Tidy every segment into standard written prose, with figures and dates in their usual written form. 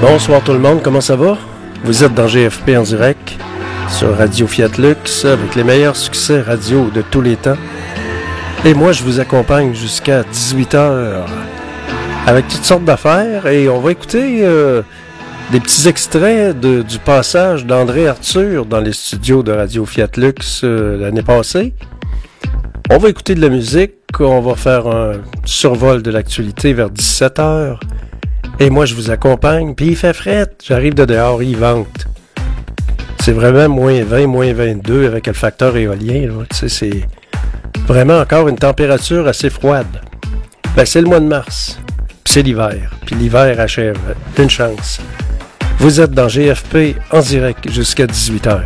Bonsoir tout le monde, comment ça va? Vous êtes dans GFP en direct sur Radio Fiat Lux avec les meilleurs succès radio de tous les temps. Et moi, je vous accompagne jusqu'à 18h avec toutes sortes d'affaires et on va écouter des petits extraits du passage d'André Arthur dans les studios de Radio Fiat Lux l'année passée. On va écouter de la musique, on va faire un survol de l'actualité vers 17h. Et moi, je vous accompagne, puis il fait fret. J'arrive de dehors, il vente. C'est vraiment moins 20, moins 22 avec le facteur éolien. Là. Tu sais, c'est vraiment encore une température assez froide. Ben, c'est le mois de mars, puis c'est l'hiver. Puis l'hiver achève. Une chance. Vous êtes dans GFP en direct jusqu'à 18h.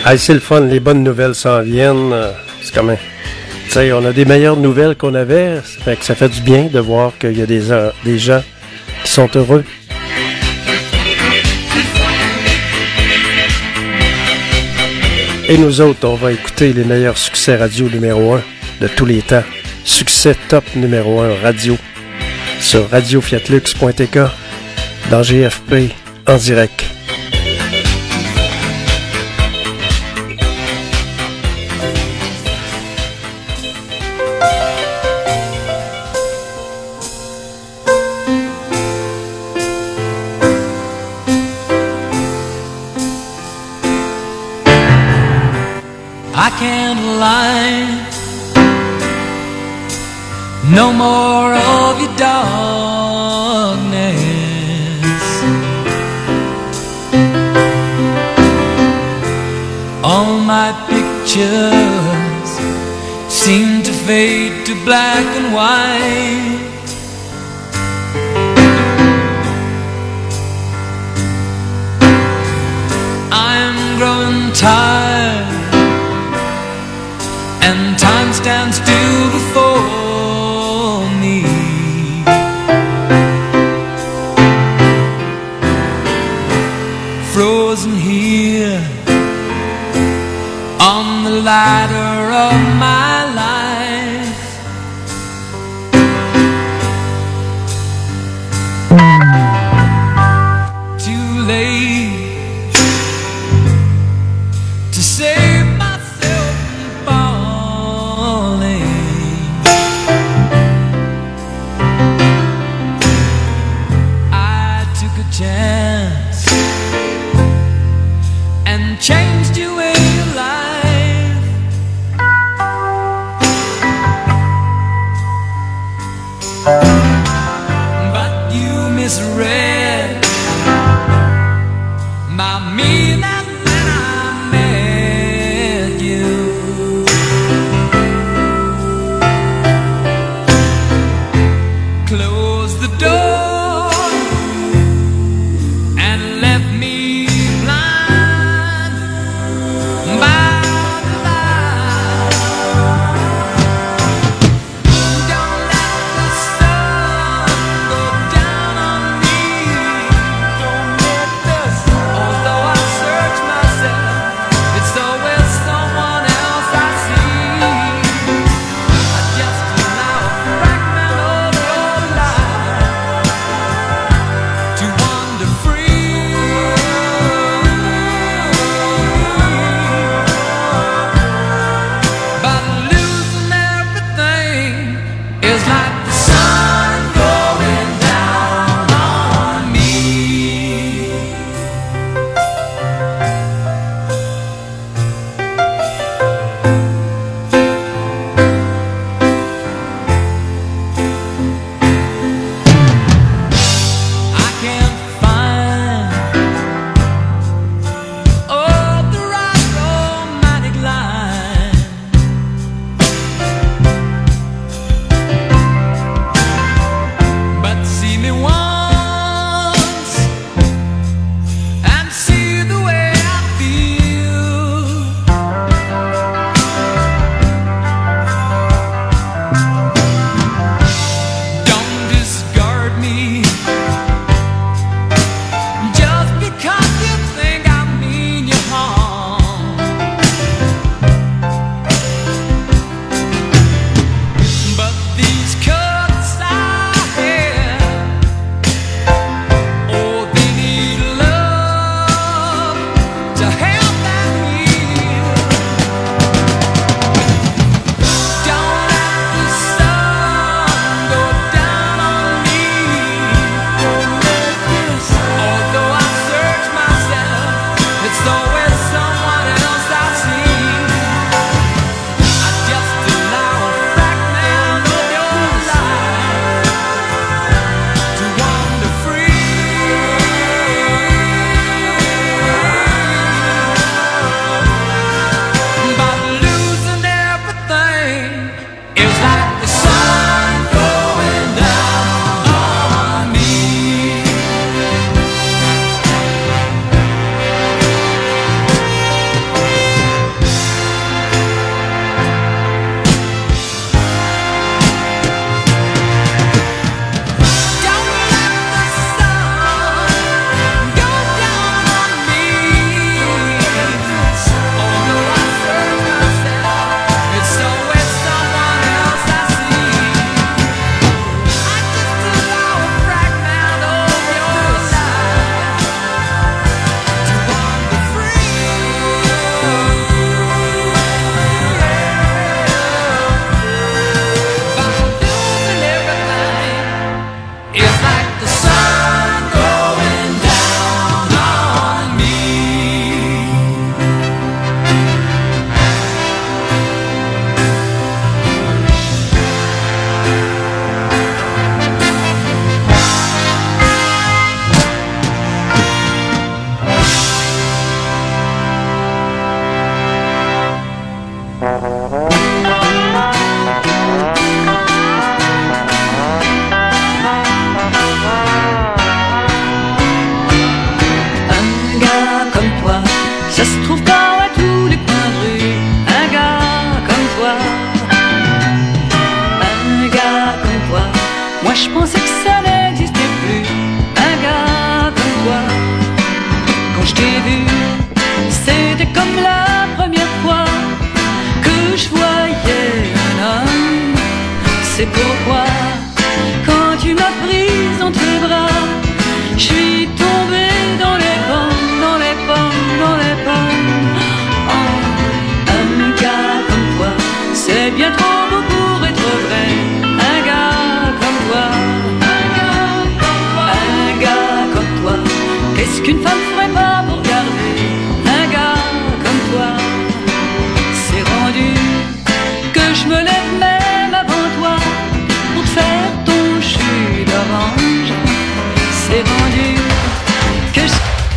Ah, c'est le fun, les bonnes nouvelles s'en viennent. C'est comme tu sais, on a des meilleures nouvelles qu'on avait. Ça fait du bien de voir qu'il y a des gens qui sont heureux. Et nous autres, on va écouter les meilleurs succès radio numéro 1 de tous les temps. Succès top numéro 1 radio sur radiofiatlux.tk dans GFP en direct. I can't lie, no more of your darkness. All my pictures seem to fade to black and white. I'm growing tired, and time stands still before me. Frozen here on the ladder of my life. Too late to save myself from falling. I took a chance and changed your way of life. C'est pourquoi, quand tu m'as prise entre tes bras, je suis tombée dans les pommes, dans les pommes, dans les pommes. Oh, un gars comme toi, c'est bien trop beau pour être vrai. Un gars comme toi, un gars comme toi, qu'est-ce qu'une femme ferait pas pour garder un gars comme toi? C'est rendu que je me lève même avant toi pour te faire ton jus d'orange. C'est rendu que je...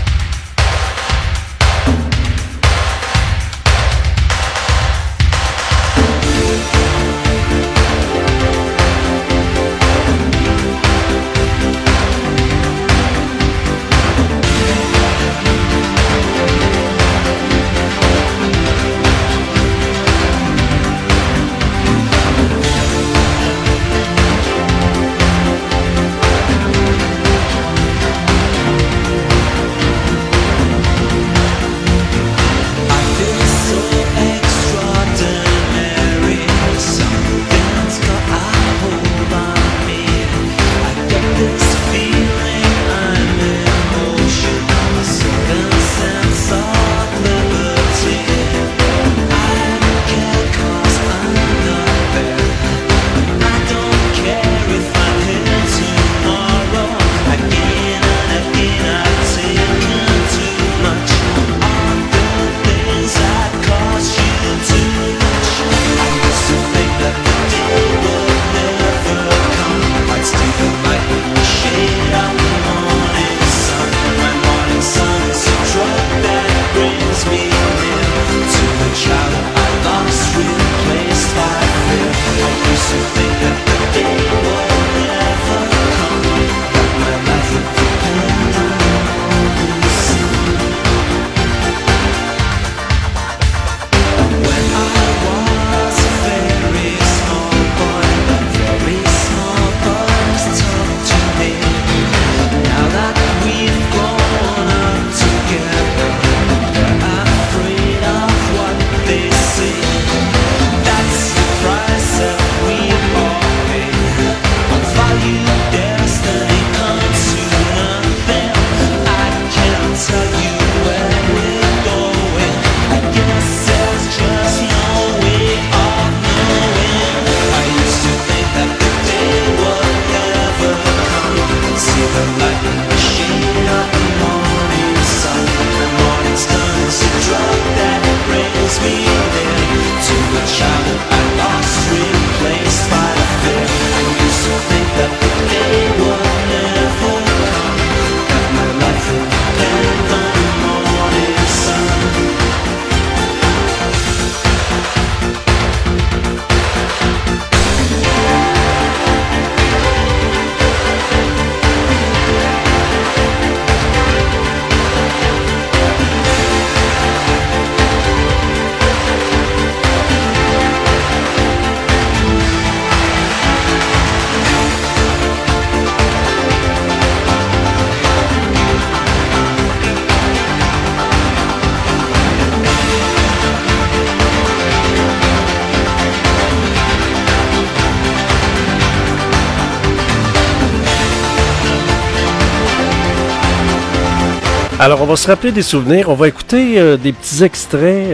Alors, on va se rappeler des souvenirs. On va écouter des petits extraits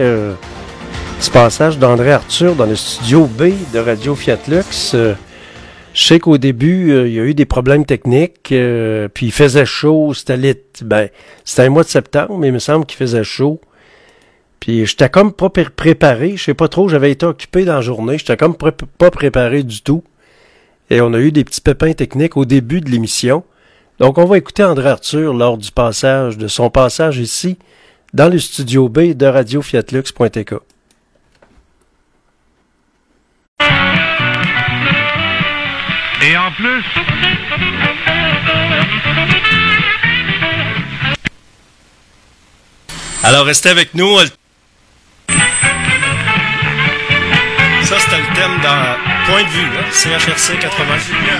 du passage d'André Arthur dans le studio B de Radio Fiat Lux. Je sais qu'au début, il y a eu des problèmes techniques, puis il faisait chaud, c'était un mois de septembre, mais il me semble qu'il faisait chaud. Puis j'étais comme pas préparé, je sais pas trop, j'avais été occupé dans la journée, j'étais comme pas préparé du tout. Et on a eu des petits pépins techniques au début de l'émission. Donc, on va écouter André Arthur lors de son passage ici, dans le studio B de radiofiatlux.tk. Et en plus... Alors, restez avec nous. Ça, c'était le thème dans Point de vue, là, CHRC 80.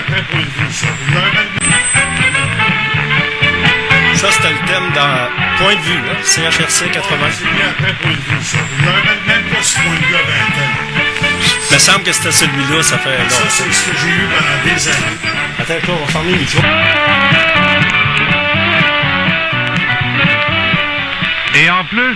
Ça, c'était le thème dans Point de vue, là, CHRC 80. C'est bien après Point de vue, ça. Vous n'avez même pas ce point de vue avant. me semble que c'était celui-là, ça fait longtemps. Ça, c'est ce que j'ai eu pendant des années. Attends un peu, on va fermer le micro. Et en plus...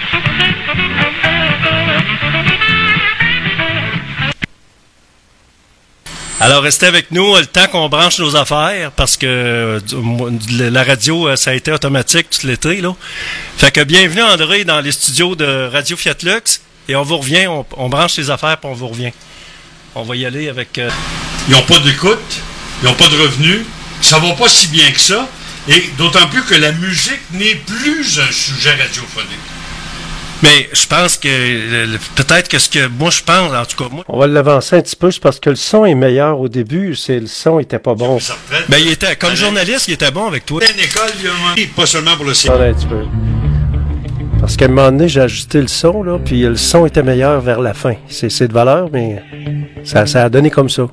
Alors, restez avec nous le temps qu'on branche nos affaires, parce que la radio, ça a été automatique tout l'été, là. Fait que bienvenue, André, dans les studios de Radio Fiat Lux, et on vous revient, on branche les affaires, puis on vous revient. On va y aller avec... Ils n'ont pas d'écoute, ils n'ont pas de revenus, ça va pas si bien que ça, et d'autant plus que la musique n'est plus un sujet radiophonique. Mais je pense que peut-être que ce que moi je pense, en tout cas moi. On va l'avancer un petit peu, c'est parce que le son est meilleur au début, le son était pas bon. Ben il était comme journaliste, il était bon avec toi. Une école, il y a pas seulement pour le cinéma. Un petit peu. Parce qu'à un moment donné, j'ai ajusté le son là, puis le son était meilleur vers la fin. C'est de valeur, mais ça a donné comme ça.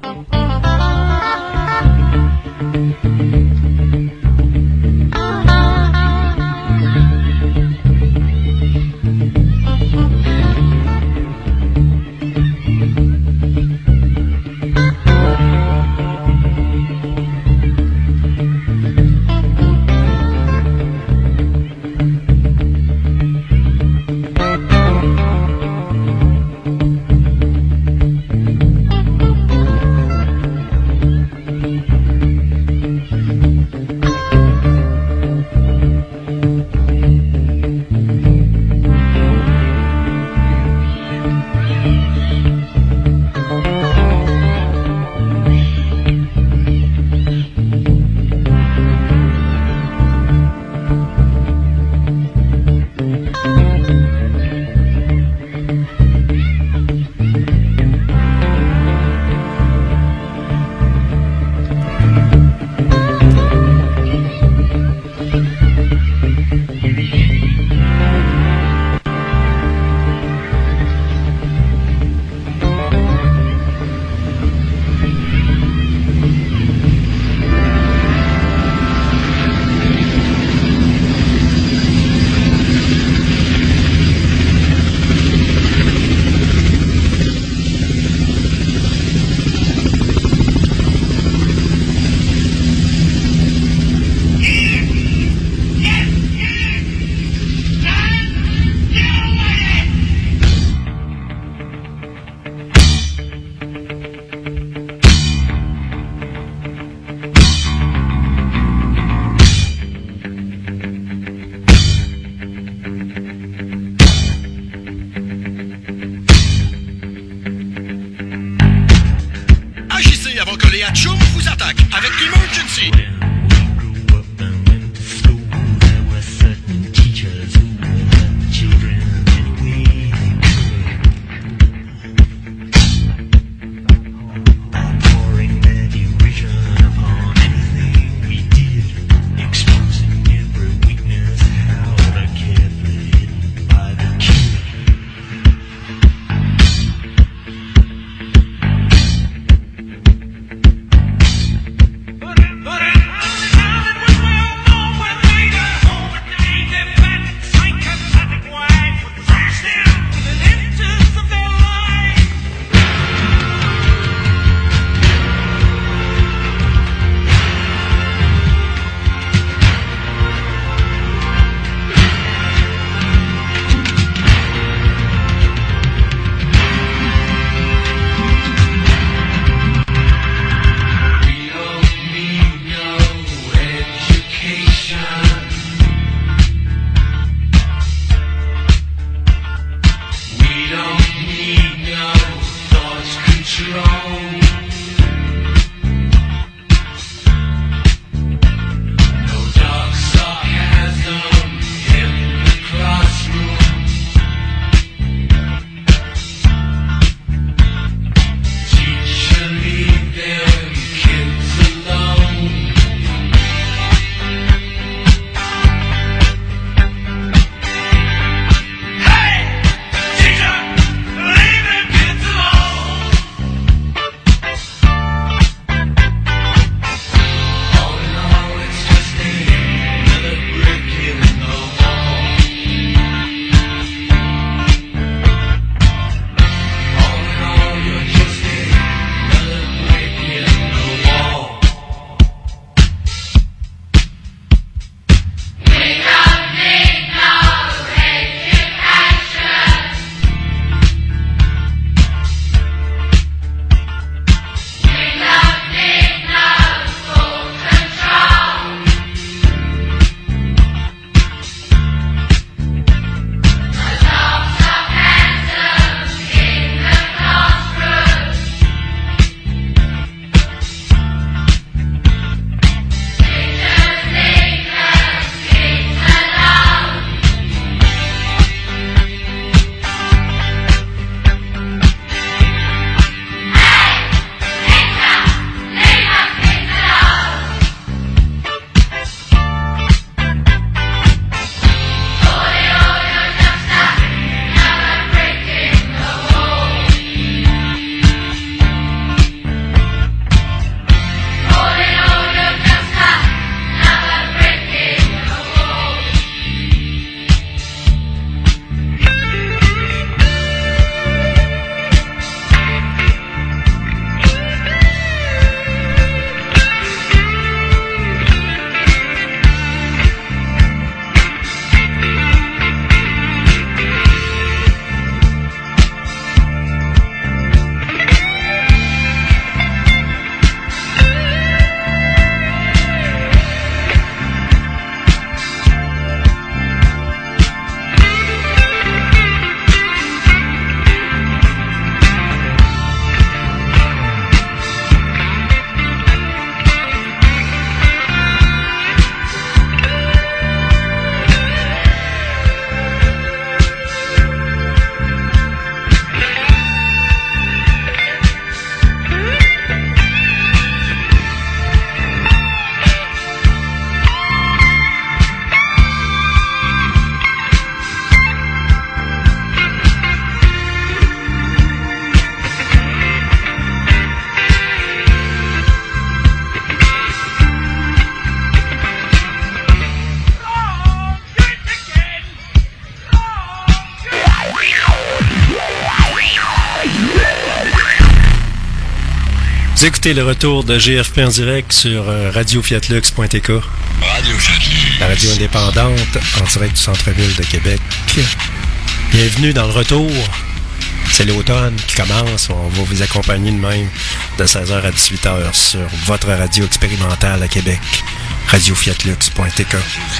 Vous écoutez le retour de GFP en direct sur radiofiatlux.tk. La radio indépendante en direct du centre-ville de Québec. Bienvenue dans le retour. C'est l'automne qui commence. On va vous accompagner de même de 16h à 18h sur votre radio expérimentale à Québec. radiofiatlux.tk.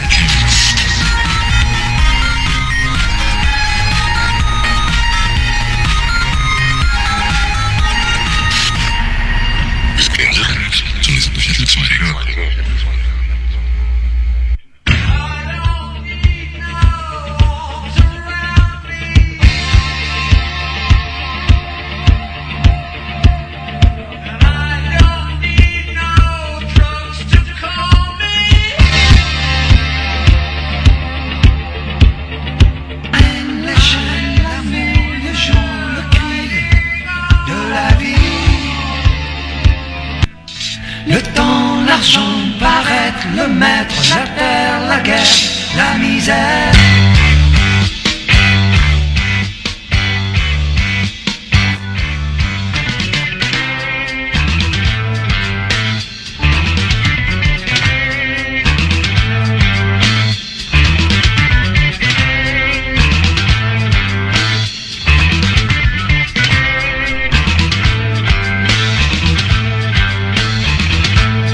Le temps, l'argent, paraître, le maître, la terre, la guerre, la misère.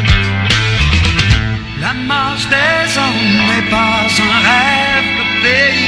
La marche des hommes n'est pas un rêve, le pays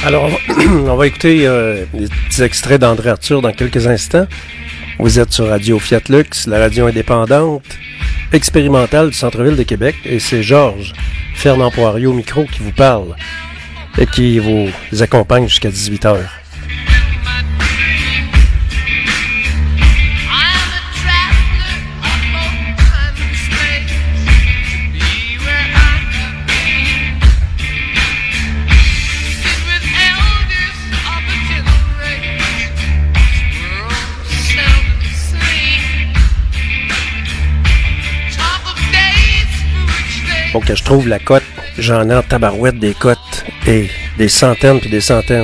Alors, on va écouter des petits extraits d'André Arthur dans quelques instants. Vous êtes sur Radio Fiat Lux, la radio indépendante, expérimentale du centre-ville de Québec. Et c'est Georges Fernand Poirier au micro qui vous parle et qui vous accompagne jusqu'à 18h. Faut que je trouve la cote. J'en ai en tabarouette des cotes et des centaines puis des centaines.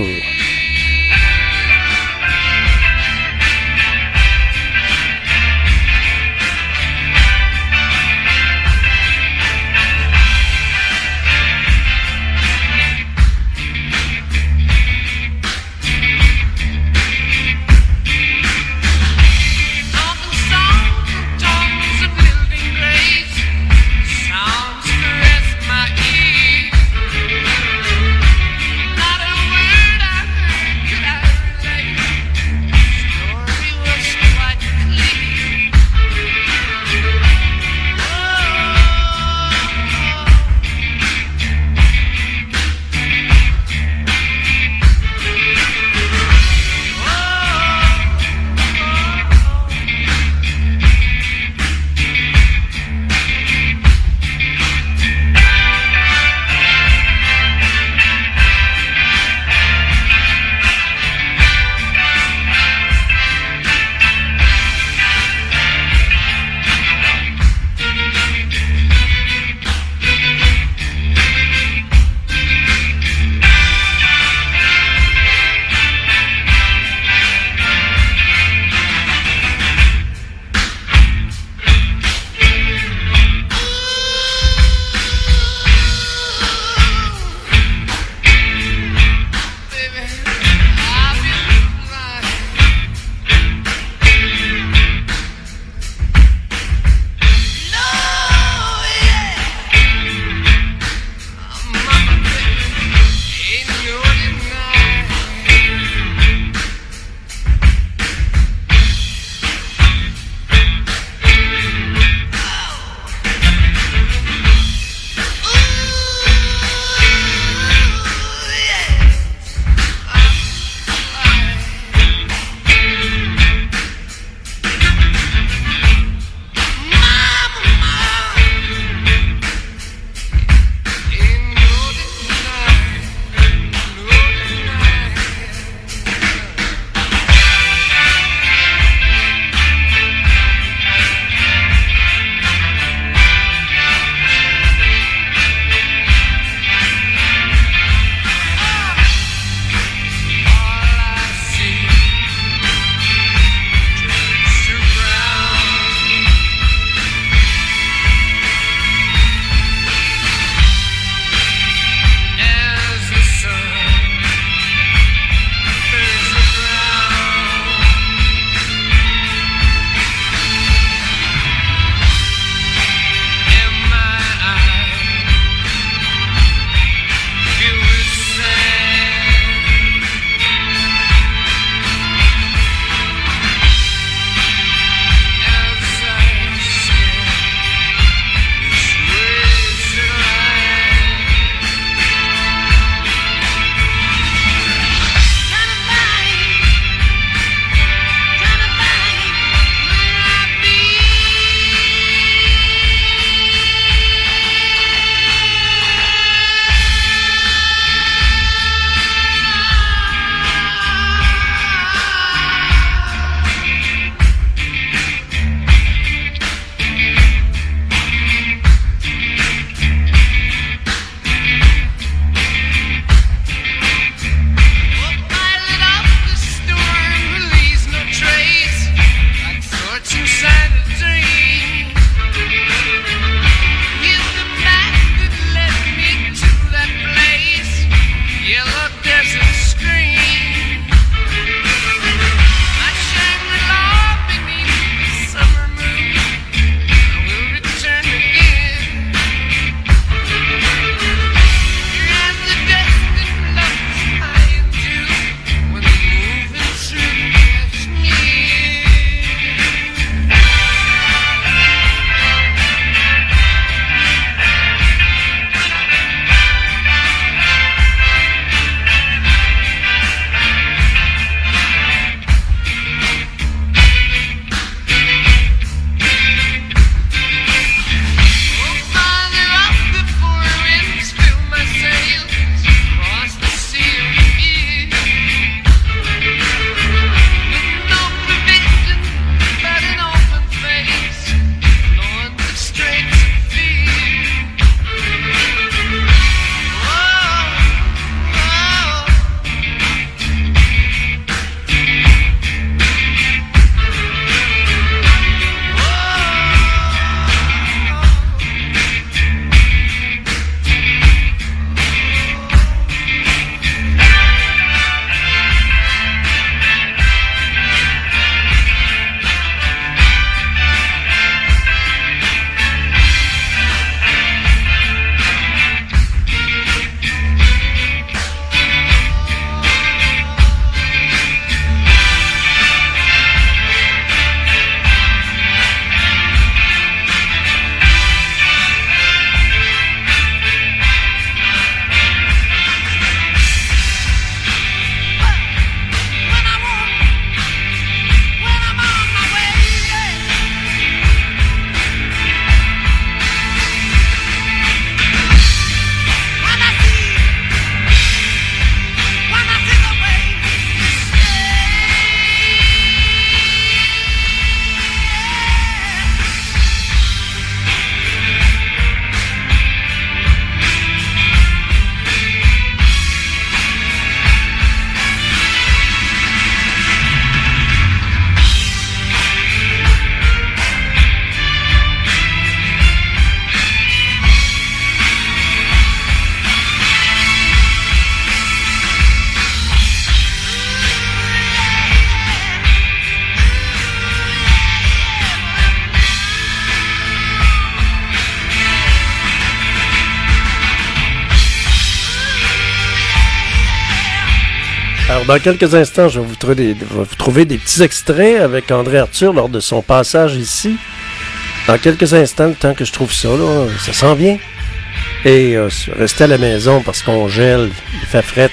Alors, dans quelques instants, je vais vous trouver des petits extraits avec André Arthur lors de son passage ici. Dans quelques instants, le temps que je trouve ça, là, ça s'en vient. Et restez à la maison parce qu'on gèle, il fait fret.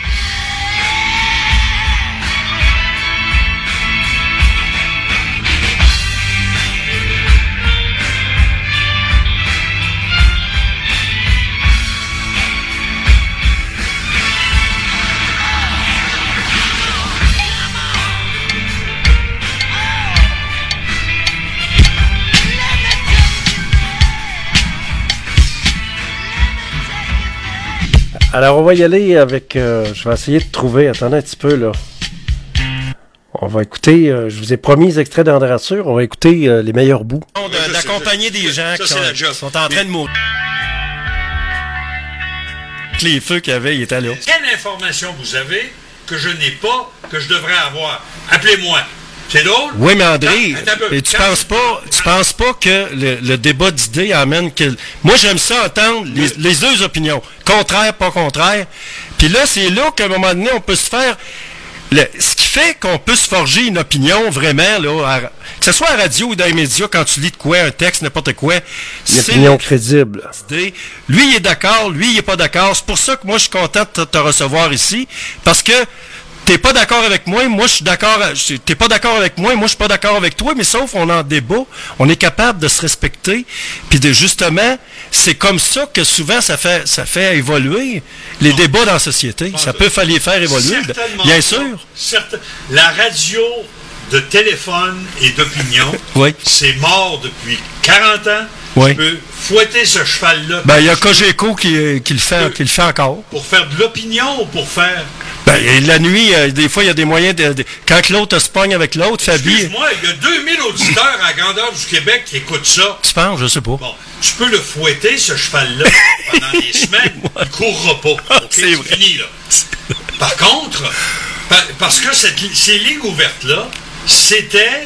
Alors, on va y aller avec... je vais essayer de trouver... Attendez un petit peu, là. On va écouter... je vous ai promis les extraits d'André Arthur. On va écouter les meilleurs bouts. D'accompagner des gens qui sont en train de mourir. Les feux qu'il y avait, il était là. Quelle information vous avez que je n'ai pas, que je devrais avoir? Appelez-moi. C'est drôle? Oui, mais André, et tu penses pas que le débat d'idées amène que... Moi, j'aime ça entendre les deux opinions. Contraire, pas contraire. Puis là, c'est là qu'à un moment donné, on peut se faire... ce qui fait qu'on peut se forger une opinion vraiment, là, que ce soit à la radio ou dans les médias, quand tu lis de quoi, un texte, n'importe quoi... Une opinion crédible. Lui, il est d'accord, lui, il est pas d'accord. C'est pour ça que moi, je suis content de te recevoir ici, parce que t'es pas d'accord avec moi je suis d'accord. T'es pas d'accord avec moi je suis pas d'accord avec toi, mais sauf on en débat, on est capable de se respecter, puis de justement, c'est comme ça que souvent ça fait évoluer les débats dans la société. Ça peut les faire évoluer, bien sûr. La radio de téléphone et d'opinion, oui. C'est mort depuis 40 ans. Oui. Tu peux fouetter ce cheval-là. Ben, il y a Cogeco qui le fait encore. Pour faire de l'opinion ou pour faire... Ben, la nuit, des fois, il y a des moyens quand l'autre se pogne avec l'autre, Fabi... Excuse-moi, il y a 2000 auditeurs à la grandeur du Québec qui écoutent ça. Tu penses? Je sais pas. Bon, tu peux le fouetter, ce cheval-là, pendant des semaines. Il ne courra pas. Okay? C'est vrai. Fini, là. Par contre, parce que ces lignes ouvertes-là, c'était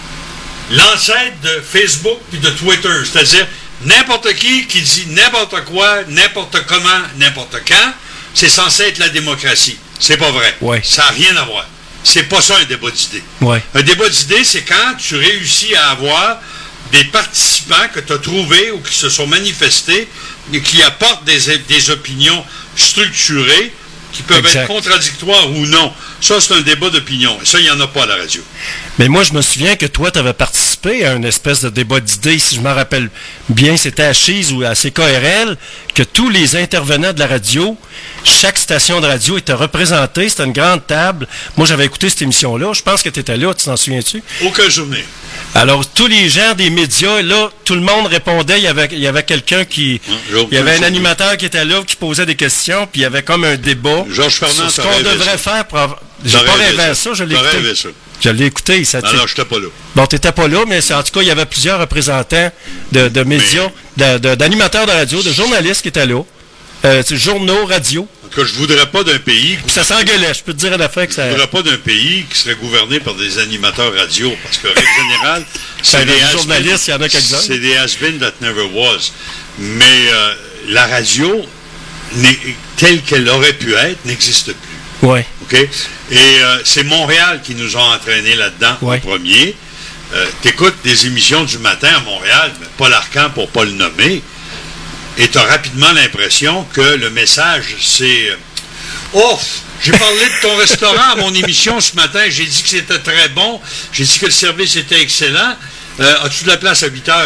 l'ancêtre de Facebook puis de Twitter. C'est-à-dire, n'importe qui dit n'importe quoi, n'importe comment, n'importe quand, c'est censé être la démocratie. C'est pas vrai. Ouais. Ça n'a rien à voir. C'est pas ça un débat d'idées. Ouais. Un débat d'idées, c'est quand tu réussis à avoir des participants que tu as trouvés ou qui se sont manifestés et qui apportent des opinions structurées qui peuvent être contradictoires ou non. Ça, c'est un débat d'opinion. Et ça, il n'y en a pas à la radio. Mais moi, je me souviens que toi, tu avais participé à une espèce de débat d'idées, si je me rappelle bien, c'était à Chise ou à CKRL, que tous les intervenants de la radio, chaque station de radio était représentée. C'était une grande table. Moi, j'avais écouté cette émission-là. Je pense que tu étais là. Tu t'en souviens-tu? Aucun souvenir. Alors, tous les gens des médias, là, tout le monde répondait. Il y avait quelqu'un qui... il y avait un animateur qui était là, qui posait des questions, puis il y avait comme un débat. Georges Fernand, sur ce qu'on devrait faire pour... J'ai pas rêvé à ça, je l'ai écouté. Je l'ai écouté. Alors, je n'étais pas là. Bon, tu n'étais pas là, mais en tout cas, il y avait plusieurs représentants de médias, d'animateurs de radio, de journalistes qui étaient là. Journaux, radio. Que je voudrais pas d'un pays... Puis ça s'engueulait, je peux te dire à la fin que ça... Je voudrais pas d'un pays qui serait gouverné par des animateurs radio, parce que, règle générale, c'est des journalistes, il y en a quelques-uns. C'est des has-been that never was. Mais la radio, telle qu'elle aurait pu être, n'existe plus. Oui. OK? Et c'est Montréal qui nous a entraînés là-dedans en premier. T'écoutes des émissions du matin à Montréal, mais Paul Arcand pour pas le nommer, et tu as rapidement l'impression que le message, c'est « Oh, j'ai parlé de ton restaurant à mon émission ce matin, j'ai dit que c'était très bon, j'ai dit que le service était excellent, as-tu de la place à 8 heures? »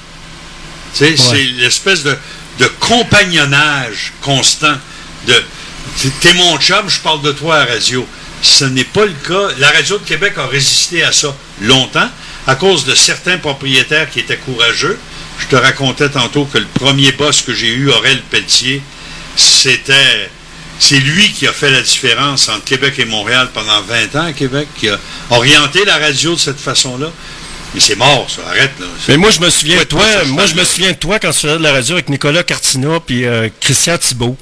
Tu sais, c'est l'espèce de compagnonnage constant de « T'es mon chum, je parle de toi à la radio. » Ce n'est pas le cas. La Radio de Québec a résisté à ça longtemps à cause de certains propriétaires qui étaient courageux. Je te racontais tantôt que le premier boss que j'ai eu, Aurel Pelletier, c'est lui qui a fait la différence entre Québec et Montréal pendant 20 ans à Québec, qui a orienté la radio de cette façon-là. Mais c'est mort, ça. Arrête, là. Mais moi, je me souviens de toi. Moi, je me souviens de toi quand tu faisais de la radio avec Nicolas Cartina puis Christian Thibault.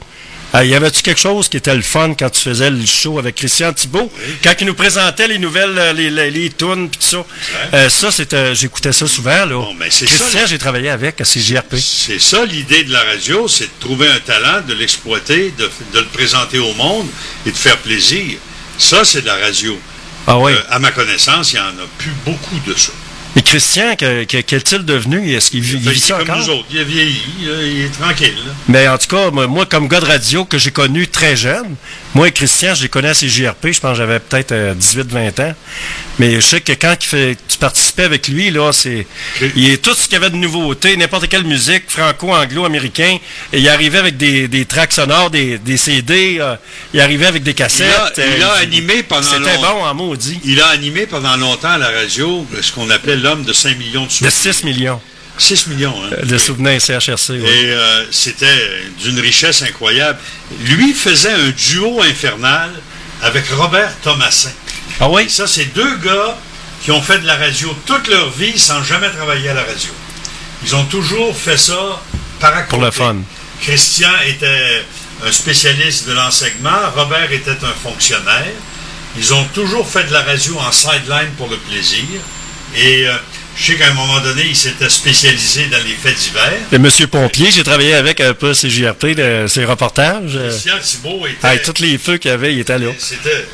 Y avait-tu quelque chose qui était le fun quand tu faisais le show avec Christian Thibault? Oui. Quand il nous présentait les nouvelles, les tunes, puis tout ça. Ouais. Ça, j'écoutais ça souvent, là. Bon, ben Christian, j'ai travaillé avec à CJRP. C'est ça l'idée de la radio, c'est de trouver un talent, de l'exploiter, de le présenter au monde et de faire plaisir. Ça, c'est de la radio. Ah oui. À ma connaissance, il n'y en a plus beaucoup de ça. Mais Christian, qu'est-il devenu? Est-ce qu'il vit ça encore? Comme nous autres, il a vieilli, il est tranquille. Là. Mais en tout cas, moi, comme gars de radio que j'ai connu très jeune, moi et Christian, je les connais à CJRP, je pense que j'avais peut-être 18-20 ans. Mais je sais que quand tu participais avec lui, là, il est tout ce qu'il y avait de nouveauté, n'importe quelle musique, franco-anglo-américain, et il arrivait avec des tracks sonores, des CD, il arrivait avec des cassettes. Il a animé pendant longtemps. C'était bon en maudit. Il a animé pendant longtemps à la radio ce qu'on appelait l'homme de 5 millions de souvenirs. De 6 millions. 6 millions, hein. De souvenirs CHRC, oui. Et c'était d'une richesse incroyable. Lui faisait un duo infernal avec Robert Thomassin. Ah oui? Et ça, c'est deux gars qui ont fait de la radio toute leur vie sans jamais travailler à la radio. Ils ont toujours fait ça par à côté. Pour le fun. Christian était un spécialiste de l'enseignement. Robert était un fonctionnaire. Ils ont toujours fait de la radio en sideline pour le plaisir. Et je sais qu'à un moment donné, il s'était spécialisé dans les faits divers. Et Monsieur Pompier, j'ai travaillé avec un peu CJRP, ses reportages. Christian Thibault était... tous les feux qu'il y avait, il était là. C'était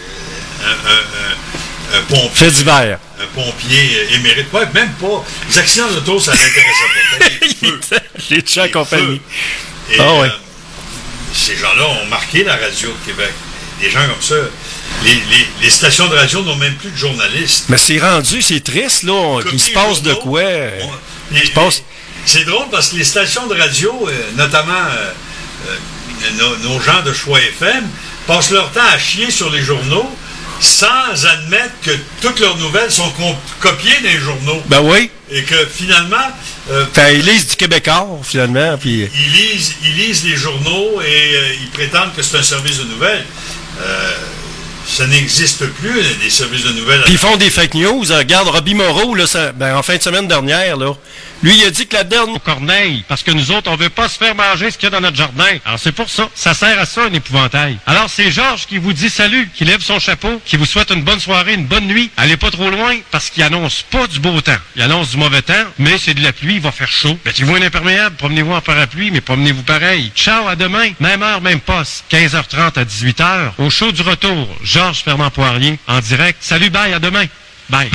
un pompier. Fait divers. Un pompier émérite. Ouais, même pas. Les accidents d'auto, ça l'intéressait pas. J'ai déjà accompagné. Et ces gens-là ont marqué la radio de Québec. Des gens comme ça. Les stations de radio n'ont même plus de journalistes. Mais c'est rendu, c'est triste, là, qu'il se passe de quoi. C'est drôle parce que les stations de radio, notamment nos gens de Choix FM, passent leur temps à chier sur les journaux sans admettre que toutes leurs nouvelles sont copiées dans les journaux. Ben oui. Et que finalement... ils lisent du Québécois, finalement. Puis... Ils lisent les journaux et ils prétendent que c'est un service de nouvelles. Ça n'existe plus, des services de nouvelles. Puis ils font des fake news. Regarde, Robbie Moreau, là, en fin de semaine dernière, là, lui, il a dit que la dernière... Corneille, parce que nous autres, on veut pas se faire manger ce qu'il y a dans notre jardin. Alors c'est pour ça. Ça sert à ça, un épouvantail. Alors c'est Georges qui vous dit salut, qui lève son chapeau, qui vous souhaite une bonne soirée, une bonne nuit. Allez pas trop loin, parce qu'il annonce pas du beau temps. Il annonce du mauvais temps, mais c'est de la pluie, il va faire chaud. Mettez-vous un imperméable, promenez-vous en parapluie, mais promenez-vous pareil. Ciao, à demain. Même heure, même poste. 15h30 à 18h. Au show du retour, Georges Fernand Poirier, en direct. Salut, bye, à demain. Bye.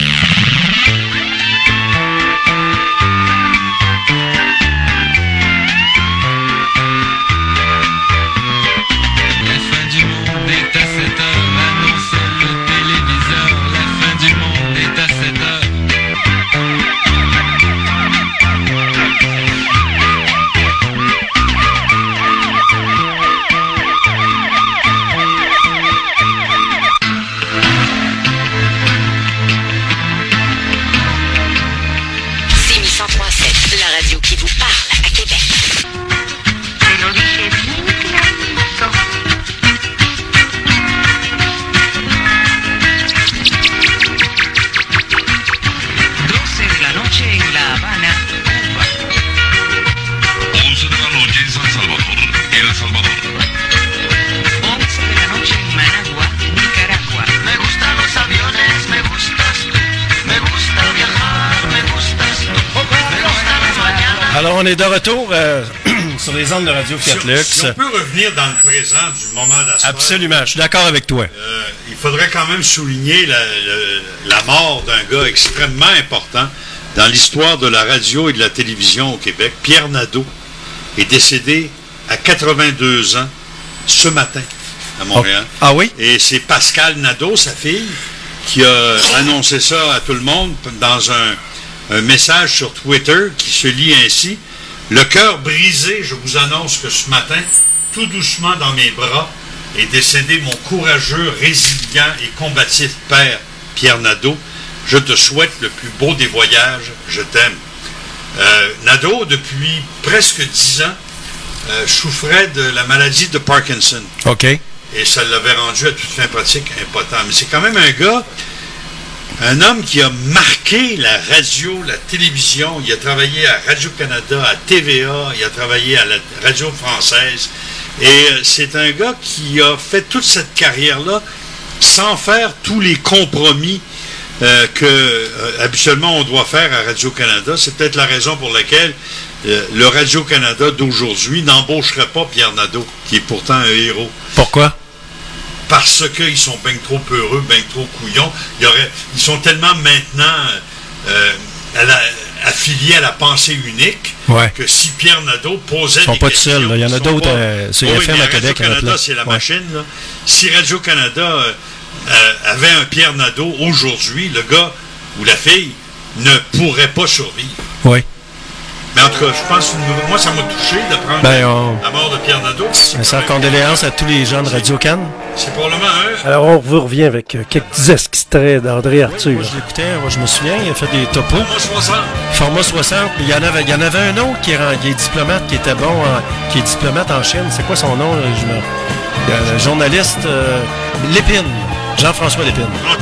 Alors, on est de retour sur les ondes de Radio Fiat Lux. Si on peut revenir dans le présent du moment d'asseoir. Absolument, je suis d'accord avec toi. Il faudrait quand même souligner la mort d'un gars extrêmement important dans l'histoire de la radio et de la télévision au Québec. Pierre Nadeau est décédé à 82 ans ce matin à Montréal. Ah oui? Et c'est Pascal Nadeau, sa fille, qui a annoncé ça à tout le monde dans un message sur Twitter qui se lit ainsi. Le cœur brisé, je vous annonce que ce matin, tout doucement dans mes bras, est décédé mon courageux, résilient et combatif père, Pierre Nadeau. Je te souhaite le plus beau des voyages, je t'aime. Nadeau, depuis presque 10 ans, souffrait de la maladie de Parkinson. OK. Et ça l'avait rendu à toute fin pratique impotent. Mais c'est quand même un gars, un homme qui a marqué la radio, la télévision. Il a travaillé à Radio-Canada, à TVA, il a travaillé à la radio française. Et c'est un gars qui a fait toute cette carrière-là sans faire tous les compromis que habituellement on doit faire à Radio-Canada. C'est peut-être la raison pour laquelle le Radio-Canada d'aujourd'hui n'embaucherait pas Pierre Nadeau, qui est pourtant un héros. Pourquoi? Parce qu'ils sont bien trop peureux, bien trop couillons. Ils sont tellement maintenant affiliés à la pensée unique que si Pierre Nadeau posait des questions... Ils sont pas tout seuls. Il y en a d'autres. C'est FM à Québec. Radio-Canada, c'est la machine. Là. Si Radio-Canada avait un Pierre Nadeau aujourd'hui, le gars ou la fille ne pourrait pas survivre. Oui. Mais en tout cas, je pense que moi, ça m'a touché d'apprendre la mort de Pierre Nadeau. Sans condoléances à tous les gens de Radio-Can. C'est probablement un. Alors, on vous revient avec quelques extraits d'André Arthur. Moi, je l'écoutais, je me souviens, il a fait des topos. Format 60. Format 60. Il y en avait un autre qui est diplomate, qui était bon, qui est diplomate en Chine. C'est quoi son nom? Le journaliste Lépine. Jean-François Lépine.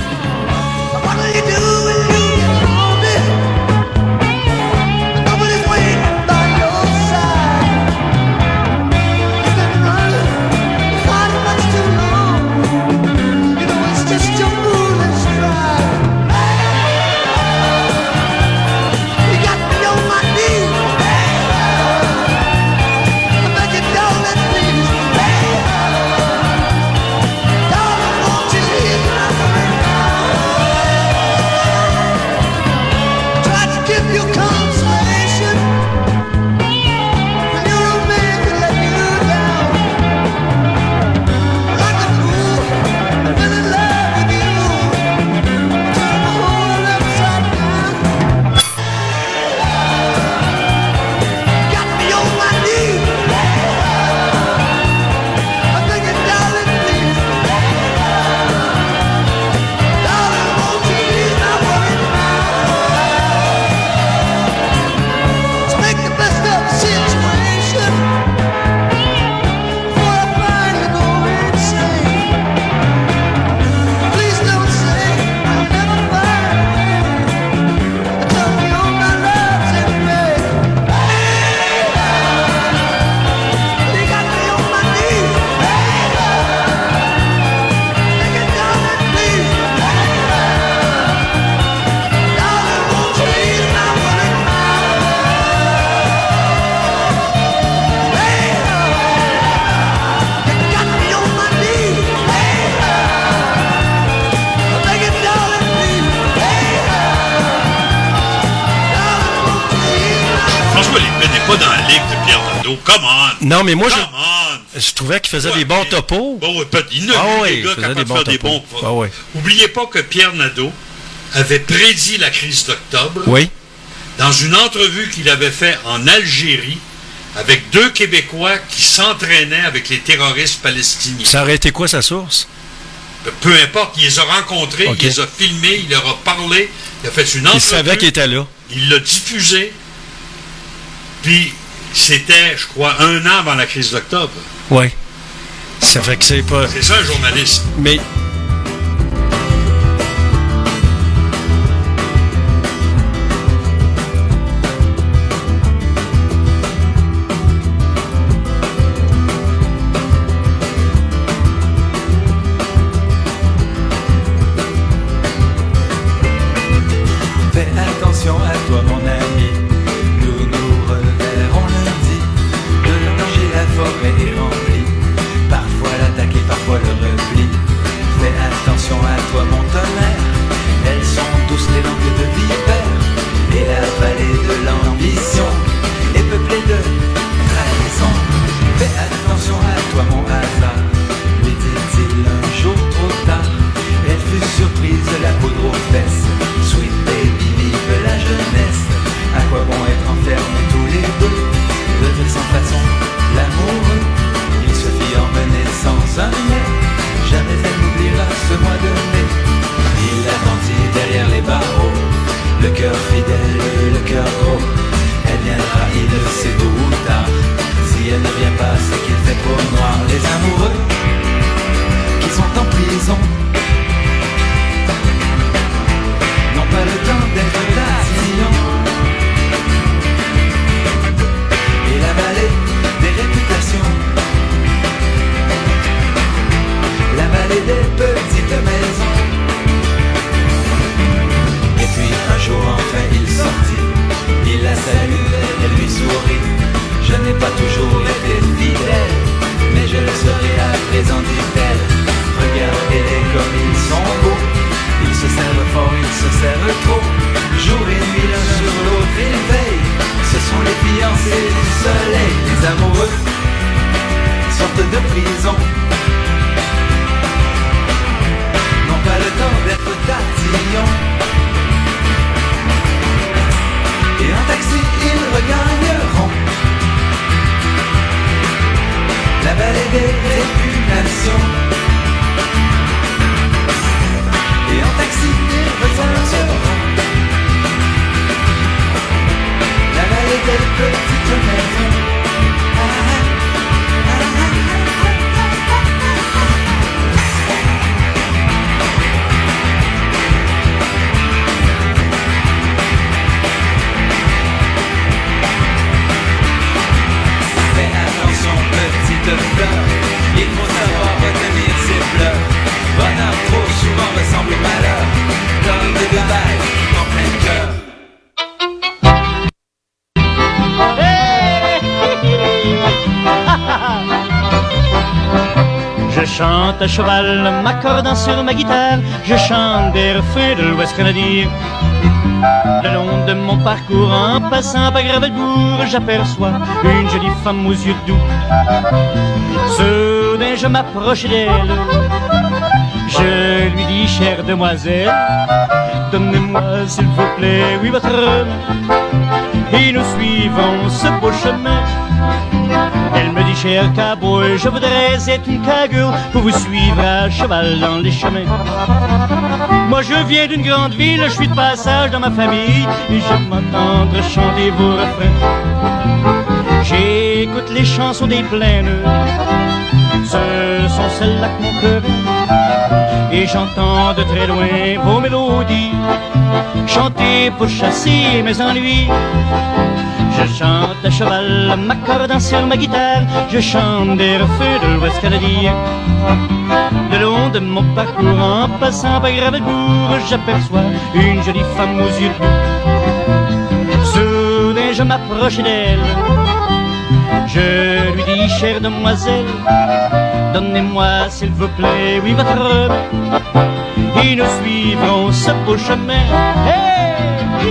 Non, mais moi, je trouvais qu'il faisait des bons topos. Il y a des gars capables de faire des bons topos. Oubliez pas que Pierre Nadeau avait prédit la crise d'octobre. Oui. Dans une entrevue qu'il avait faite en Algérie avec 2 Québécois qui s'entraînaient avec les terroristes palestiniens. Ça aurait été quoi sa source? Peu importe, il les a rencontrés, il les a filmés, il leur a parlé, il a fait une entrevue. Il savait qu'il était là. Il l'a diffusé. Puis... C'était, je crois, 1 an avant la crise d'octobre. Oui. Ça fait que c'est pas... C'est ça, un journaliste. Mais... Fais attention à toi, mon ami. La forêt est remplie, parfois l'attaque et parfois le repli. des petites maisons. Et puis un jour enfin il sortit, il la salue, elle lui sourit. Je n'ai pas toujours été fidèle, mais je le serai à présent, dit-elle. Regardez-les comme ils sont beaux, ils se servent fort, ils se servent trop. Jour et nuit l'un sur l'autre ils veillent, ce sont les fiancés du soleil. Les amoureux sortent de prison, n'ont pas le temps d'être tatillons. Et en taxi ils regagneront la vallée des réputations. Et en taxi ils regagneront la vallée des petites maisons. Il faut savoir retenir ses pleurs. Bonheur trop souvent ressemble au malheur, comme des deux balles en plein cœur. Je chante à cheval, m'accordant sur ma guitare. Je chante des refrains de l'Ouest canadien. Le long de mon parcours, en passant par Gravelbourg, j'aperçois une jolie femme aux yeux doux. Soudain je m'approche d'elle, je lui dis: chère demoiselle, donnez-moi s'il vous plaît, oui, votre main, et nous suivons ce beau chemin. Elle me dit: cher cowboy, je voudrais être une cowgirl pour vous suivre à cheval dans les chemins. Moi je viens d'une grande ville, je suis de passage dans ma famille, et j'aime m'entendre chanter vos refrains. J'écoute les chansons des plaines, ce sont celles-là que mon cœur aime. Et j'entends de très loin vos mélodies, chanter pour chasser mes ennuis. Je chante à cheval, m'accordant sur ma guitare. Je chante des refrains de l'Ouest canadien. Le long de mon parcours, en passant par Gravelbourg, j'aperçois une jolie femme aux yeux doux. Soudain je m'approche d'elle, je lui dis: chère demoiselle, donnez-moi s'il vous plaît, oui, votre main, et nous suivrons ce beau chemin. Hey!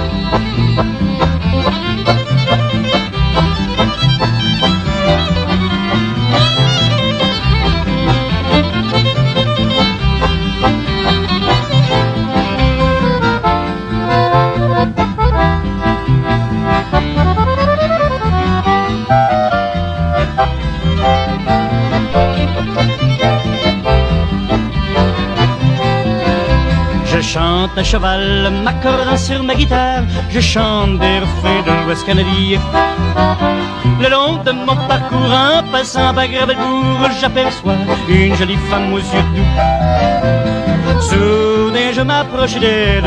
Je chante à cheval, m'accordant sur ma guitare. Je chante des refrains de l'Ouest canadien. Le long de mon parcours, en passant par Gravelbourg, j'aperçois une jolie femme aux yeux doux. Soudain je m'approche d'elle,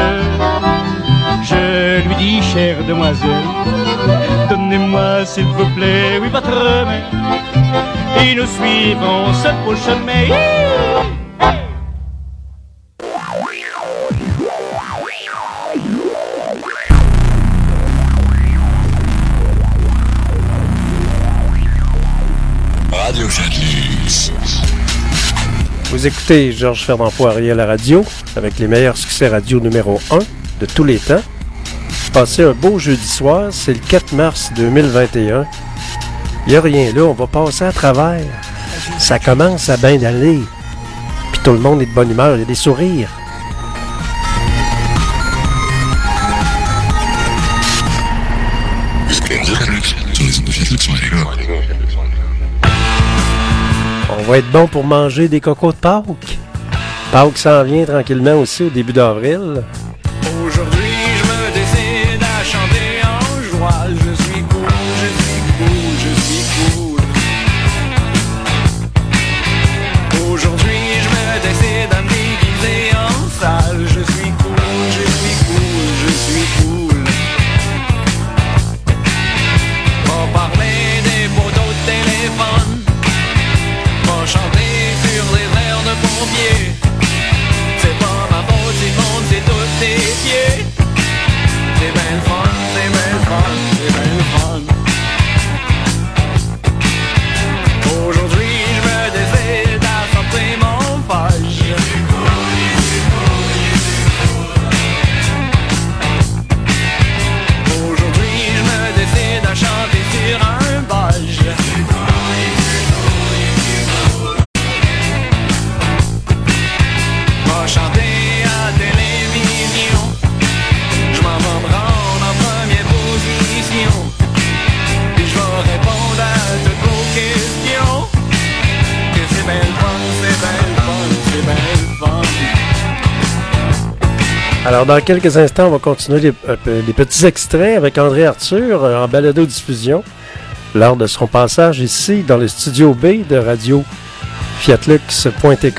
je lui dis: chère demoiselle, donnez-moi s'il vous plaît, oui, votre main, et nous suivons ce beau chemin. Vous écoutez Georges Fernand Poirier à la radio, avec les meilleurs succès radio numéro 1 de tous les temps. Passez un beau jeudi soir, c'est le 4 mars 2021. Il n'y a rien là, on va passer à travers. Ça commence à bien d'aller. Puis tout le monde est de bonne humeur, il y a des sourires. On va être bon pour manger des cocos de Pâques. Pâques s'en vient tranquillement aussi au début d'avril. Aujourd'hui je me décide à chanter en joie. Je suis cool, je suis cool, je suis cool. Aujourd'hui je me décide à me déguiser en sale. Je suis cool, je suis cool, je suis cool. On parlait des poteaux de téléphone, on chantait sur les airs de pompiers. Va chanter à télévision. Je m'en vais me rendre en première position. Puis je vais répondre à toutes vos questions. Que c'est belle fun, c'est belle fun, c'est belle fun. Alors, dans quelques instants, on va continuer les petits extraits avec André Arthur en balado-diffusion lors de son passage ici dans le studio B de Radio Fiatlux.tk.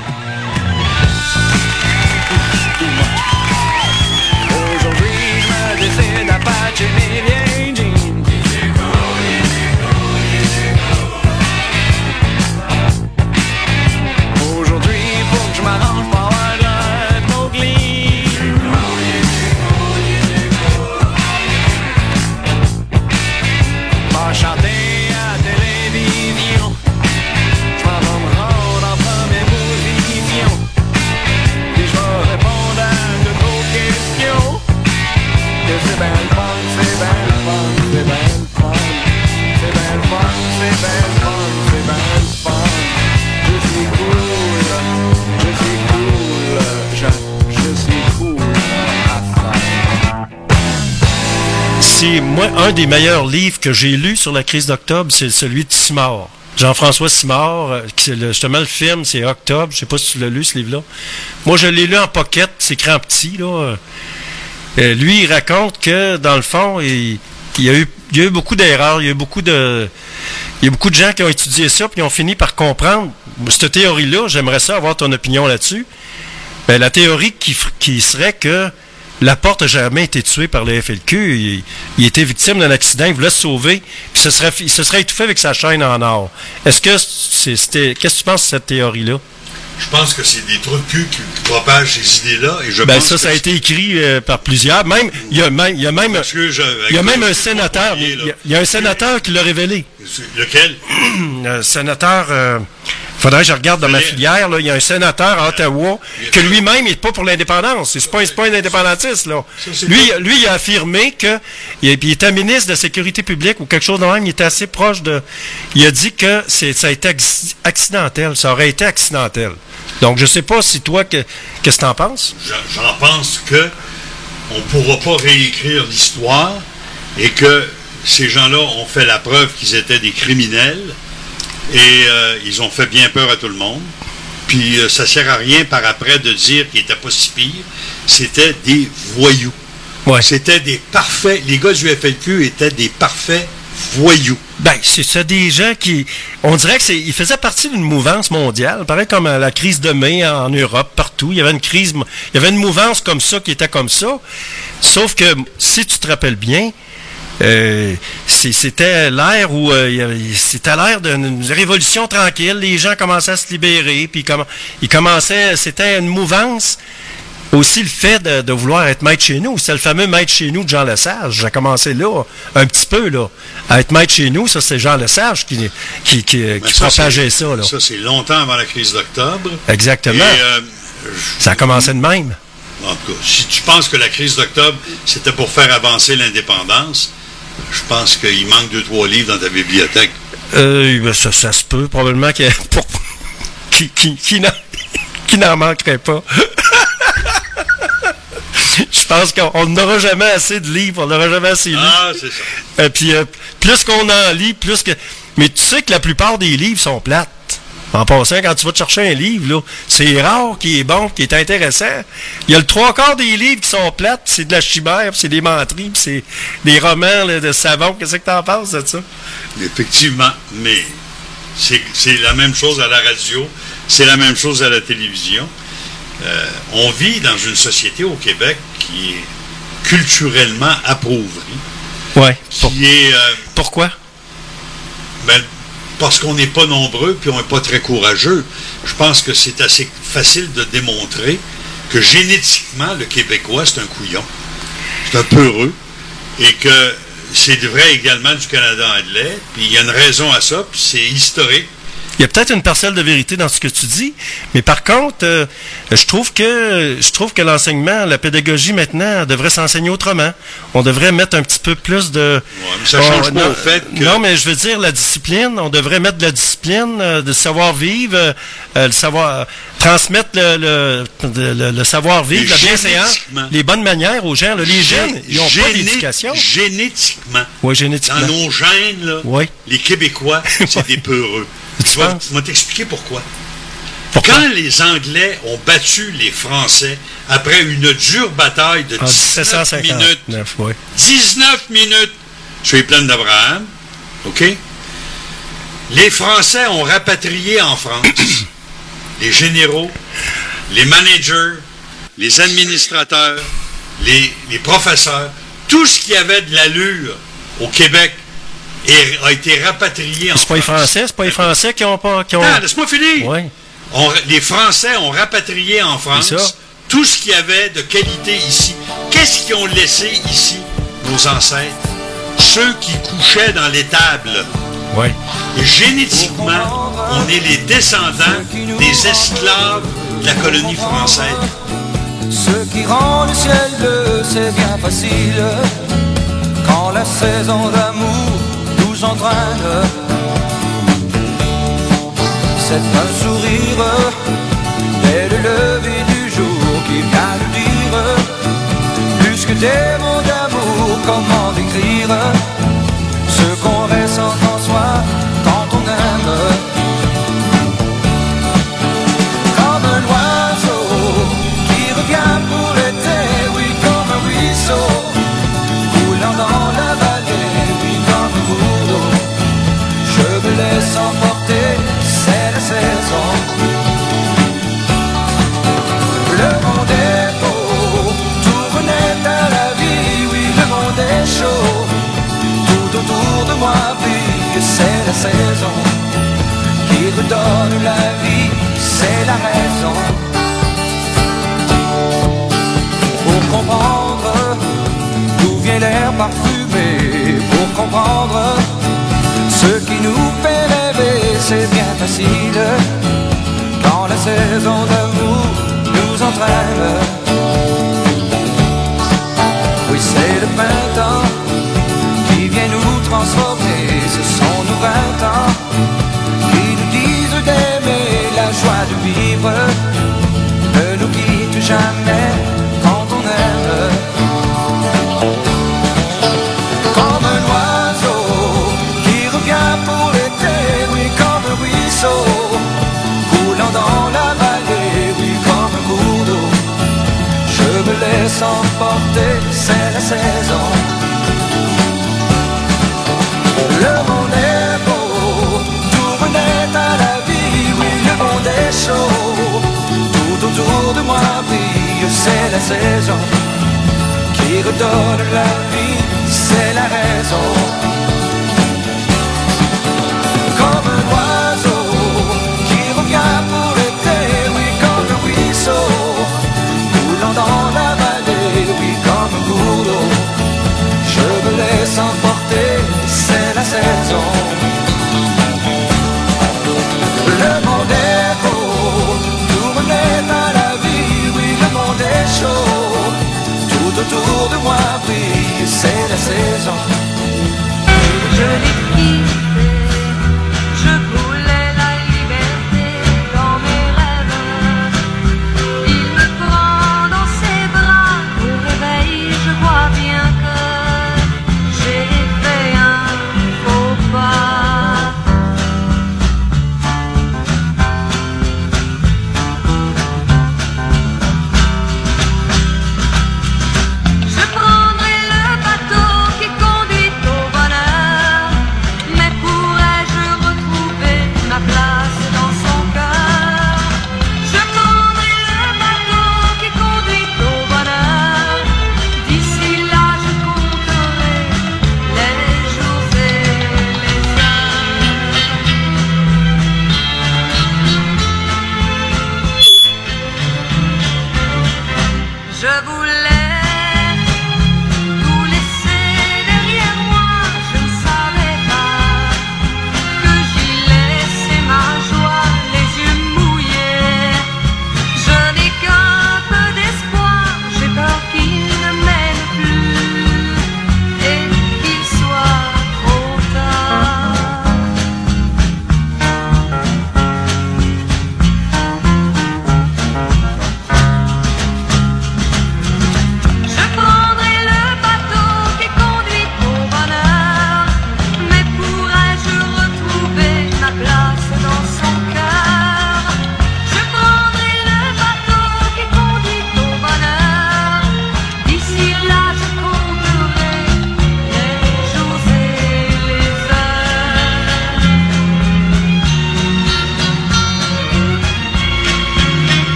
Moi, un des meilleurs livres que j'ai lu sur la crise d'octobre, c'est celui de Simard. Jean-François Simard, justement le film, c'est Octobre. Je sais pas si tu l'as lu, ce livre-là. Moi, je l'ai lu en pocket, c'est écrit en petit, là. Lui, il raconte que, dans le fond, il y a eu beaucoup d'erreurs, il y a eu beaucoup de gens qui ont étudié ça, puis ils ont fini par comprendre. Cette théorie-là, j'aimerais ça avoir ton opinion là-dessus. Ben, la théorie qui serait que Laporte n'a jamais été tué par le FLQ. Il était victime d'un accident, il voulait se sauver, puis il se serait étouffé avec sa chaîne en or. Est-ce que qu'est-ce que tu penses de cette théorie-là? Je pense que c'est des trous de cul qui propagent ces idées-là. Et je pense ça a été écrit par plusieurs. Même, il y a même un sénateur. Il y a un sénateur qui l'a révélé. Lequel? Un sénateur. Faudrait que je regarde dans ma filière. Là, il y a un sénateur à Ottawa que lui-même n'est pas pour l'indépendance. C'est pas un indépendantiste. Là. Lui, il a affirmé que il était ministre de la Sécurité publique ou quelque chose de même. Il était assez proche de. Il a dit que ça a été accidentel. Ça aurait été accidentel. Donc, je sais pas si toi, qu'est-ce que tu en penses? J'en pense que on ne pourra pas réécrire l'histoire et que ces gens-là ont fait la preuve qu'ils étaient des criminels. Et ils ont fait bien peur à tout le monde. Puis ça sert à rien par après de dire qu'ils n'étaient pas si pires. C'était des voyous. Ouais. C'était des parfaits. Les gars du FLQ étaient des parfaits voyous. Ben, c'est des gens qui... On dirait qu'ils faisaient partie d'une mouvance mondiale. Pareil comme la crise de mai en Europe, partout. Il y avait une mouvance comme ça qui était comme ça. Sauf que, si tu te rappelles bien, c'était l'ère où c'était l'ère d'une révolution tranquille, les gens commençaient à se libérer, puis ils commençaient, c'était une mouvance. Aussi le fait de vouloir être maître chez nous, c'est le fameux maître chez nous de Jean Lesage. J'ai commencé là, un petit peu là, à être maître chez nous. Ça, c'est Jean Lesage qui propageait ça. Là. Ça, c'est longtemps avant la crise d'octobre. Exactement. Et, ça a commencé de même. En tout cas, si tu penses que la crise d'octobre, c'était pour faire avancer l'indépendance, je pense qu'il manque 2-3 livres dans ta bibliothèque. Ça se peut, probablement qu'il n'en manquerait pas. Je pense qu'on n'aura jamais assez de livres, on n'aura jamais assez lu. Ah, c'est ça. Puis, plus qu'on en lit, plus que... Mais tu sais que la plupart des livres sont plates. En passant, quand tu vas te chercher un livre, là, c'est rare qu'il est bon, qu'il est intéressant. Il y a le 3/4 des livres qui sont plates, c'est de la chimère, c'est des menteries, c'est des romans là, de savon. Qu'est-ce que tu en penses de ça? Effectivement, mais c'est la même chose à la radio, c'est la même chose à la télévision. On vit dans une société au Québec qui est culturellement appauvrie. Ouais. Pourquoi? Parce qu'on n'est pas nombreux puis on n'est pas très courageux. Je pense que c'est assez facile de démontrer que génétiquement, le Québécois, c'est un couillon. C'est un peureux. Et que c'est vrai également du Canada anglais. Puis il y a une raison à ça, puis c'est historique. Il y a peut-être une parcelle de vérité dans ce que tu dis, mais par contre, je trouve que l'enseignement, la pédagogie maintenant, devrait s'enseigner autrement. On devrait mettre un petit peu plus de... Ouais, mais ça change pas au fait que... Non, mais je veux dire, la discipline, on devrait mettre de la discipline, de savoir-vivre, le savoir... transmettre le savoir-vivre, la bienséance, les bonnes manières aux gens. Là, les jeunes, ils n'ont pas d'éducation. Génétiquement. Oui, génétiquement. Dans nos gènes, là, les Québécois, c'est des peureux. Je vais t'expliquer pourquoi. Quand les Anglais ont battu les Français après une dure bataille de 19 minutes, 19 minutes sur les plaines d'Abraham, OK? Les Français ont rapatrié en France les généraux, les managers, les administrateurs, les professeurs, tout ce qui avait de l'allure au Québec a été rapatrié en France. C'est pas les Français qui ont pas... Non, laisse-moi finir. Oui. Les Français ont rapatrié en France tout ce qu'il y avait de qualité ici. Qu'est-ce qu'ils ont laissé ici, nos ancêtres? Ceux qui couchaient dans l'étable. Oui. Et génétiquement, on est les descendants des esclaves de la colonie française. Ce qui rend le ciel bleu, c'est bien facile. Quand la saison d'amour nous entraîne, c'est un sourire dès le lever du jour qui vient nous dire plus que des mots d'amour, comment décrire ce qu'on ressent en soi quand on aime. Comme un oiseau qui revient pour l'été, oui, comme un ruisseau roulant dans la vallée, oui, comme un cours d'eau. Je me laisse emporter, c'est la saison. Le monde est beau, tout renaît à la vie, oui, le monde est chaud. Tout autour de moi brille, c'est la saison qui redonne la vie, c'est la raison. Pour comprendre d'où vient l'air parfumé, pour comprendre ce qui nous fait rêver, c'est bien facile. Quand la saison d'amour nous entraîne, oui, c'est le printemps qui vient nous transformer. Ce sont nos 20 ans qui nous disent d'aimer, la joie de vivre ne nous quitte jamais quand on aime. Comme un oiseau qui revient pour l'été, oui, comme un ruisseau coulant dans la vallée, oui, comme un cours d'eau. Je me laisse emporter, c'est la saison. Le monde est beau, tout renaît à la vie, oui, le monde est chaud. Tout autour de moi brille, c'est la saison qui redonne la vie, c'est la raison. Comme un oiseau qui revient pour l'été, oui, comme un ruisseau coulant dans la vallée, oui, comme un cours d'eau. Je me laisse emporter, c'est la saison. Le monde est beau, tout renaît à la vie, oui, le monde est chaud. Tout autour de moi brille, c'est la saison. Je l'ai quitté, je voulais la liberté dans mes rêves. Il me prend dans ses bras, au réveil je vois bien que j'ai fait un faux pas. Je prendrai le bateau qui conduit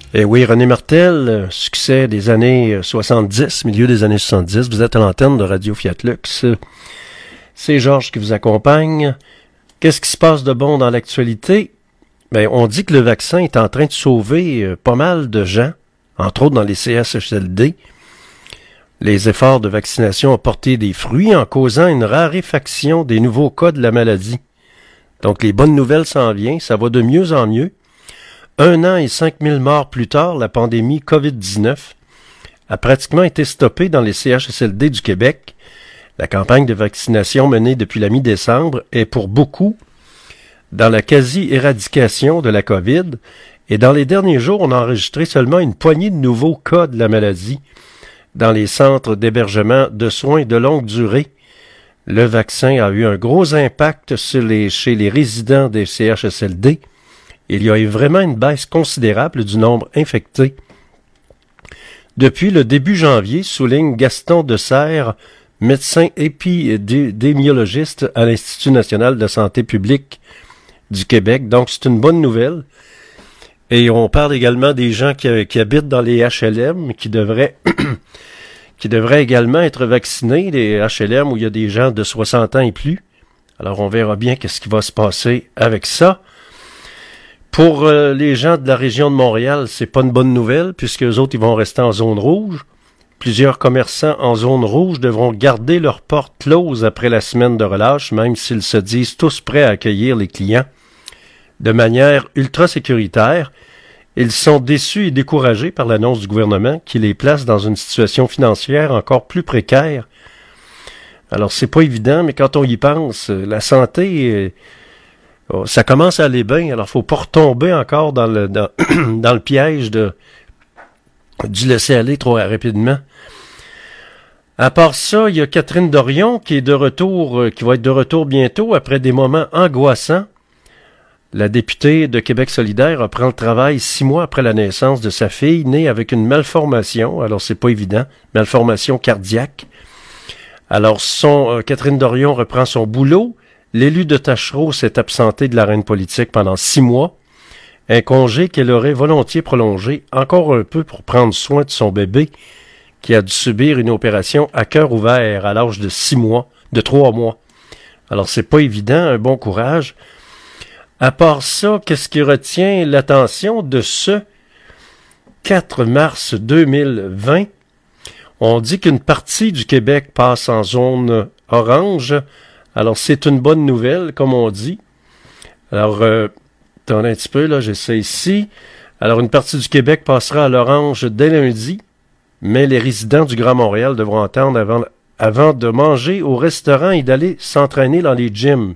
Et oui, René Martel, succès des années 70, milieu des années 70. Vous êtes à l'antenne de Radio Fiat Lux. C'est Georges qui vous accompagne. Qu'est-ce qui se passe de bon dans l'actualité? Ben, on dit que le vaccin est en train de sauver pas mal de gens, entre autres dans les CHSLD. Les efforts de vaccination ont porté des fruits en causant une raréfaction des nouveaux cas de la maladie. Donc, les bonnes nouvelles s'en viennent, ça va de mieux en mieux. 1 an et 5000 morts plus tard, la pandémie COVID-19 a pratiquement été stoppée dans les CHSLD du Québec. La campagne de vaccination menée depuis la mi-décembre est pour beaucoup dans la quasi-éradication de la COVID. Et dans les derniers jours, on a enregistré seulement une poignée de nouveaux cas de la maladie dans les centres d'hébergement de soins de longue durée. Le vaccin a eu un gros impact chez les résidents des CHSLD. Il y a eu vraiment une baisse considérable du nombre infectés. Depuis le début janvier, souligne Gaston Deserre, médecin épidémiologiste à l'Institut national de santé publique du Québec. Donc, c'est une bonne nouvelle. Et on parle également des gens qui habitent dans les HLM, qui devraient également être vaccinés, les HLM où il y a des gens de 60 ans et plus. Alors, on verra bien qu'est-ce qui va se passer avec ça. Pour les gens de la région de Montréal, c'est pas une bonne nouvelle, puisque eux autres, ils vont rester en zone rouge. Plusieurs commerçants en zone rouge devront garder leurs portes closes après la semaine de relâche, même s'ils se disent tous prêts à accueillir les clients. De manière ultra sécuritaire, ils sont déçus et découragés par l'annonce du gouvernement qui les place dans une situation financière encore plus précaire. Alors, c'est pas évident, mais quand on y pense, la santé... ça commence à aller bien, alors faut pas retomber encore dans le piège du laisser aller trop rapidement. À part ça, il y a Catherine Dorion qui est de retour, qui va être de retour bientôt après des moments angoissants. La députée de Québec solidaire reprend le travail 6 mois après la naissance de sa fille, née avec une malformation, alors c'est pas évident, malformation cardiaque. Alors Catherine Dorion reprend son boulot. L'élu de Tachereau s'est absenté de l'arène politique pendant 6 mois, un congé qu'elle aurait volontiers prolongé encore un peu pour prendre soin de son bébé qui a dû subir une opération à cœur ouvert à l'âge de 3 mois. Alors c'est pas évident, un bon courage. À part ça, qu'est-ce qui retient l'attention de ce 4 mars 2020? On dit qu'une partie du Québec passe en zone orange. Alors, c'est une bonne nouvelle, comme on dit. Alors, attendez un petit peu, là, j'essaie ici. Alors, une partie du Québec passera à l'orange dès lundi, mais les résidents du Grand Montréal devront attendre avant de manger au restaurant et d'aller s'entraîner dans les gyms.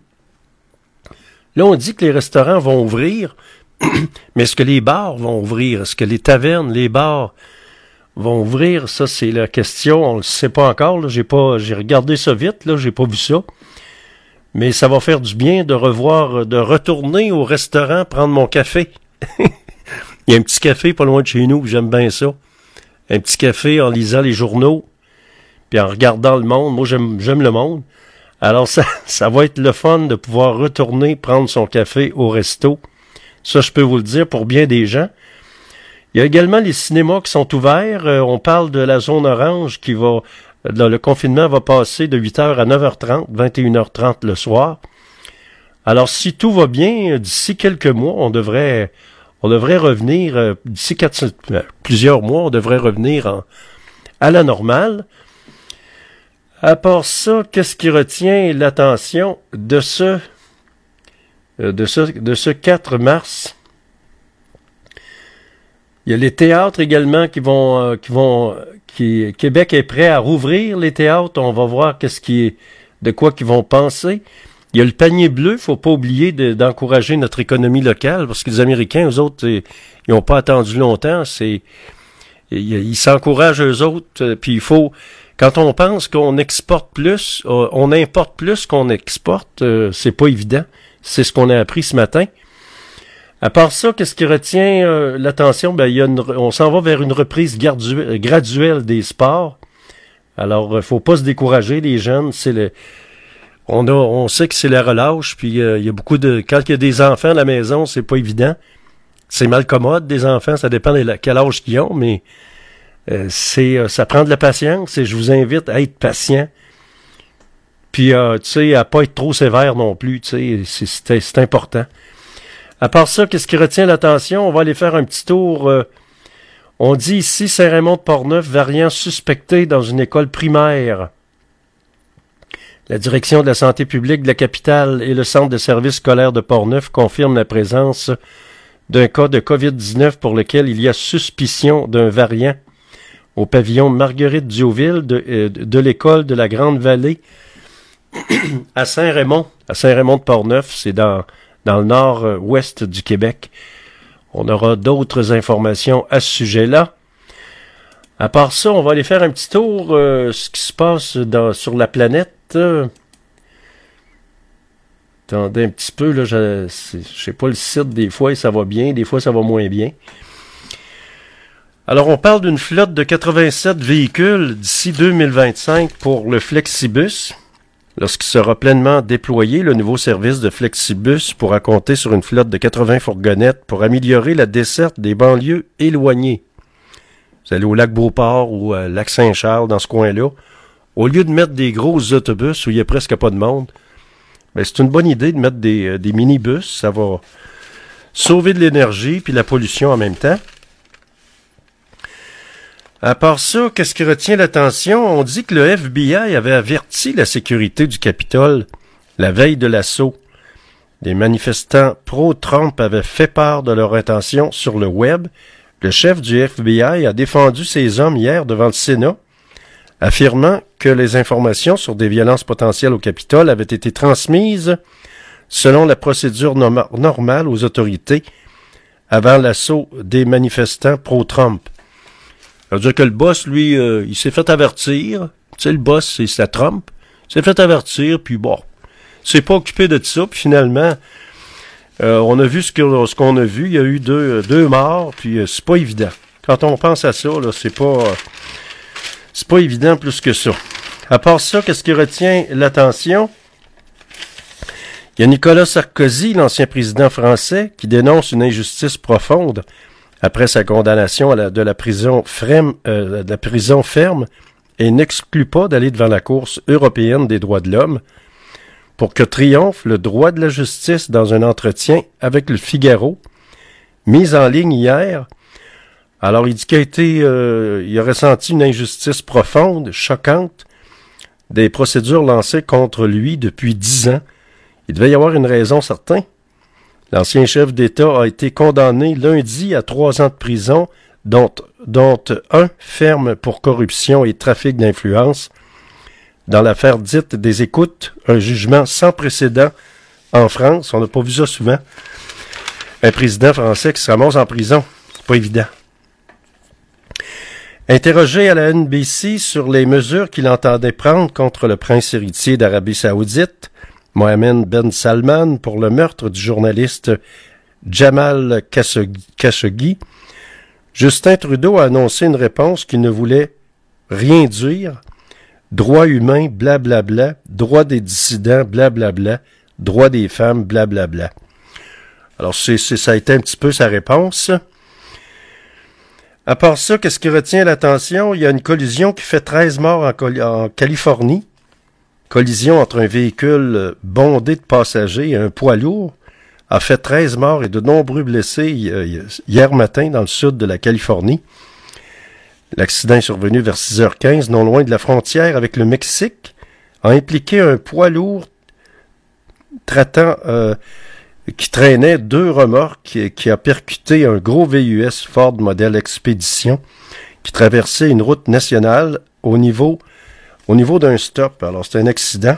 Là, on dit que les restaurants vont ouvrir, mais est-ce que les bars vont ouvrir? Est-ce que les tavernes, les bars vont ouvrir? Ça, c'est la question. On ne le sait pas encore. Là. J'ai regardé ça vite, là, j'ai pas vu ça. Mais ça va faire du bien de retourner au restaurant, prendre mon café. Il y a un petit café pas loin de chez nous, j'aime bien ça. Un petit café en lisant les journaux, puis en regardant le monde. Moi, j'aime le monde. Alors, ça va être le fun de pouvoir retourner prendre son café au resto. Ça, je peux vous le dire, pour bien des gens. Il y a également les cinémas qui sont ouverts. On parle de la zone orange qui va... Le confinement va passer de 8h à 9h30, 21h30 le soir. Alors, si tout va bien, d'ici quelques mois, on devrait revenir, d'ici plusieurs mois, on devrait revenir à la normale. À part ça, qu'est-ce qui retient l'attention de ce 4 mars? Il y a les théâtres également Québec est prêt à rouvrir les théâtres. On va voir de quoi qu'ils vont penser. Il y a le panier bleu. Faut pas oublier d'encourager notre économie locale parce que les Américains, eux autres, ils n'ont pas attendu longtemps. Ils s'encouragent eux autres. Puis quand on pense qu'on exporte plus, on importe plus qu'on exporte, c'est pas évident. C'est ce qu'on a appris ce matin. À part ça, qu'est-ce qui retient l'attention? Ben, on s'en va vers une reprise graduelle des sports. Alors, faut pas se décourager, les jeunes. On sait que c'est la relâche, puis il y a beaucoup quand il y a des enfants à la maison, c'est pas évident. c'est malcommode des enfants, ça dépend de quel âge qu'ils ont, mais ça prend de la patience et je vous invite à être patient. Puis, tu sais, à pas être trop sévère non plus, tu sais, c'est important. À part ça, qu'est-ce qui retient l'attention? On va aller faire un petit tour. On dit ici Saint-Raymond-de-Portneuf, variant suspecté dans une école primaire. La direction de la santé publique de la capitale et le centre de services scolaires de Portneuf confirment la présence d'un cas de COVID-19 pour lequel il y a suspicion d'un variant au pavillon Marguerite Diouville de l'école de la Grande Vallée à Saint-Raymond, de Portneuf. C'est dans le nord-ouest du Québec. On aura d'autres informations à ce sujet-là. À part ça, on va aller faire un petit tour ce qui se passe sur la planète. Attendez un petit peu, là, je sais pas le site, des fois ça va bien, des fois ça va moins bien. Alors on parle d'une flotte de 87 véhicules d'ici 2025 pour le Flexibus. Lorsqu'il sera pleinement déployé, le nouveau service de Flexibus pourra compter sur une flotte de 80 fourgonnettes pour améliorer la desserte des banlieues éloignées. Vous allez au lac Beauport ou à lac Saint-Charles, dans ce coin-là. Au lieu de mettre des gros autobus où il n'y a presque pas de monde, ben c'est une bonne idée de mettre des minibus. Ça va sauver de l'énergie puis la pollution en même temps. À part ça, qu'est-ce qui retient l'attention? On dit que le FBI avait averti la sécurité du Capitole la veille de l'assaut. Des manifestants pro-Trump avaient fait part de leur intention sur le web. Le chef du FBI a défendu ses hommes hier devant le Sénat, affirmant que les informations sur des violences potentielles au Capitole avaient été transmises selon la procédure normale aux autorités avant l'assaut des manifestants pro-Trump. Ça veut dire que le boss, lui, il s'est fait avertir. Tu sais, le boss, c'est Trump. Il s'est fait avertir, puis bon, il s'est pas occupé de ça, puis finalement, on a vu ce qu'on a vu. Il y a eu deux morts, puis c'est pas évident. Quand on pense à ça, là, c'est pas évident plus que ça. À part ça, qu'est-ce qui retient l'attention? Il y a Nicolas Sarkozy, l'ancien président français, qui dénonce une injustice profonde après sa condamnation de la prison ferme et n'exclut pas d'aller devant la Cour européenne des droits de l'homme pour que triomphe le droit de la justice dans un entretien avec le Figaro, mis en ligne hier. Alors, il dit il a ressenti une injustice profonde, choquante, des procédures lancées contre lui depuis 10 ans. Il devait y avoir une raison certaine. L'ancien chef d'État a été condamné lundi à 3 ans de prison, dont un ferme pour corruption et trafic d'influence. Dans l'affaire dite des écoutes, un jugement sans précédent en France. On n'a pas vu ça souvent. Un président français qui se ramasse en prison. C'est pas évident. Interrogé à la NBC sur les mesures qu'il entendait prendre contre le prince héritier d'Arabie Saoudite, Mohammed Ben Salman, pour le meurtre du journaliste Jamal Khashoggi, Justin Trudeau a annoncé une réponse qui ne voulait rien dire. Droits humains, blablabla. Droits des dissidents, blablabla. Droits des femmes, blablabla. Alors, ça a été un petit peu sa réponse. À part ça, qu'est-ce qui retient l'attention? Il y a une collision qui fait 13 morts en Californie. Collision entre un véhicule bondé de passagers et un poids lourd a fait 13 morts et de nombreux blessés hier matin dans le sud de la Californie. L'accident est survenu vers 6h15, non loin de la frontière avec le Mexique, a impliqué un poids lourd qui traînait 2 remorques qui a percuté un gros VUS Ford modèle Expédition qui traversait une route nationale au niveau d'un stop. Alors, c'est un accident.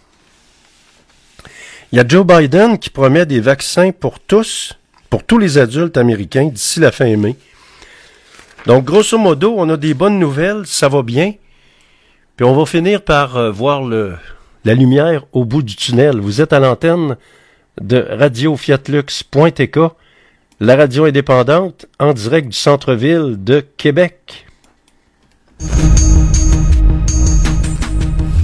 Il y a Joe Biden qui promet des vaccins pour tous les adultes américains d'ici la fin mai. Donc, grosso modo, on a des bonnes nouvelles, ça va bien. Puis on va finir par voir la lumière au bout du tunnel. Vous êtes à l'antenne de radio-fiatlux.tk, la radio indépendante en direct du centre-ville de Québec.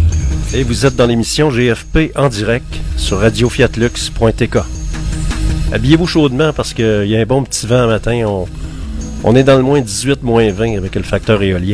Et vous êtes dans l'émission GFP en direct sur radio-fiatlux.tk. habillez-vous chaudement parce qu'il y a un bon petit vent matin. On est dans le moins 18, moins 20 avec le facteur éolien.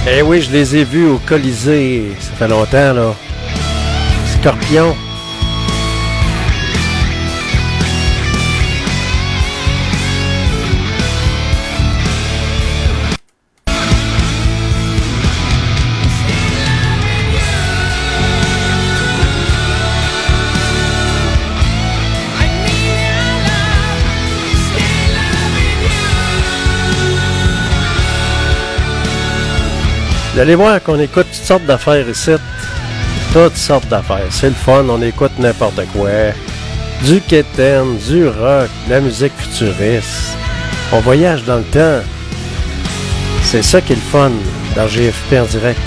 Eh oui, je les ai vus au Colisée. Ça fait longtemps, là. Scorpion. Vous allez voir qu'on écoute toutes sortes d'affaires ici. Toutes sortes d'affaires. C'est le fun, on écoute n'importe quoi. Du quétaine, du rock, de la musique futuriste. On voyage dans le temps. C'est ça qui est le fun dans GFP en direct.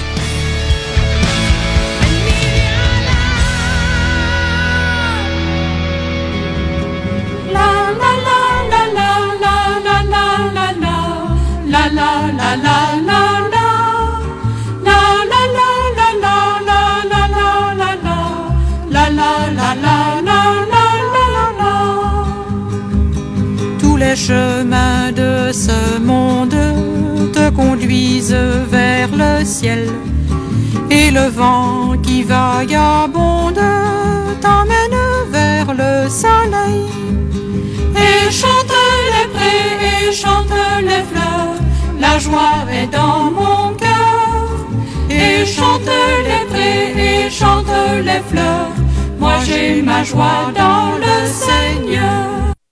Les chemins de ce monde te conduisent vers le ciel, et le vent qui vagabonde t'emmène vers le soleil. Et chante les prés et chante les fleurs, la joie est dans mon cœur. Et chante les prés et chante les fleurs, moi j'ai ma joie dans le Seigneur.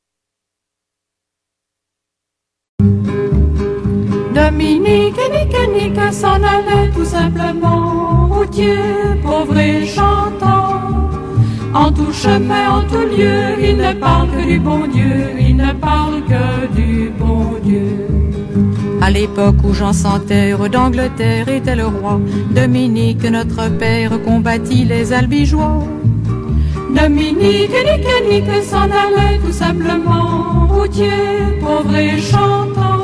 Dominique et Nique s'en allait tout simplement, routier, pauvre et chantant. En tout chemin, en tout lieu, il ne parle que du bon Dieu, il ne parle que du bon Dieu. À l'époque où Jean sans terre d'Angleterre était le roi, Dominique, notre père, combattit les albigeois. Dominique et Nique s'en allait tout simplement, routier, pauvre et chantant.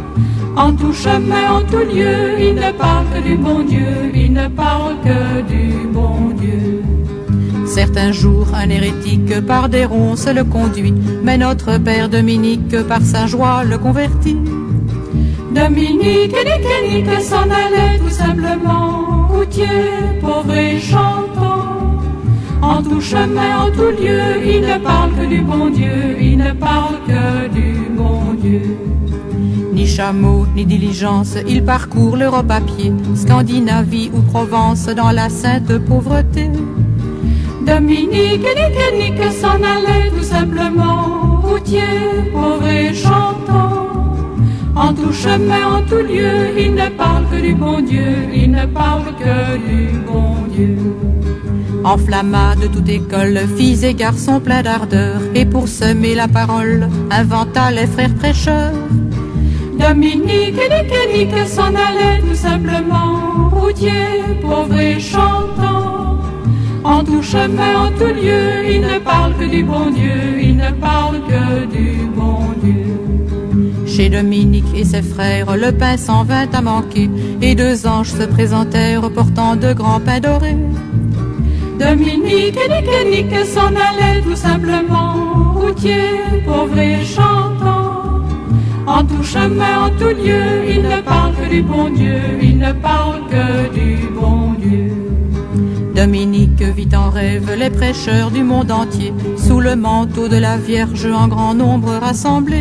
En tout chemin, en tout lieu, il ne parle que du bon Dieu, il ne parle que du bon Dieu. Certains jours, un hérétique par des ronces le conduit, mais notre père Dominique par sa joie le convertit. Dominique et Nique s'en allait tout simplement, routier, pauvre et chantant. En tout chemin, en tout lieu, il ne parle que du bon Dieu, il ne parle que du bon Dieu. Ni chameau, ni diligence, il parcourt l'Europe à pied, Scandinavie ou Provence dans la sainte pauvreté. Dominique et Nique s'en allait tout simplement, routier, pauvre et chantant. En tout chemin, en tout lieu, il ne parle que du bon Dieu, il ne parle que du bon Dieu. Enflamma de toute école, filles et garçons pleins d'ardeur, et pour semer la parole, inventa les frères prêcheurs. Dominique et Nique s'en allait tout simplement, routier, pauvre et chantant. En tout chemin, en tout lieu, il ne parle que du bon Dieu, il ne parle que du bon Dieu. Chez Dominique et ses frères, le pain s'en vint à manquer, et deux anges se présentèrent portant de grands pains dorés. Dominique et Nique s'en allait tout simplement, routier, pauvre et chantant. En tout chemin, en tout lieu, il ne parle que du bon Dieu, il ne parle que du bon Dieu. Dominique vit en rêve les prêcheurs du monde entier, sous le manteau de la Vierge en grand nombre rassemblés.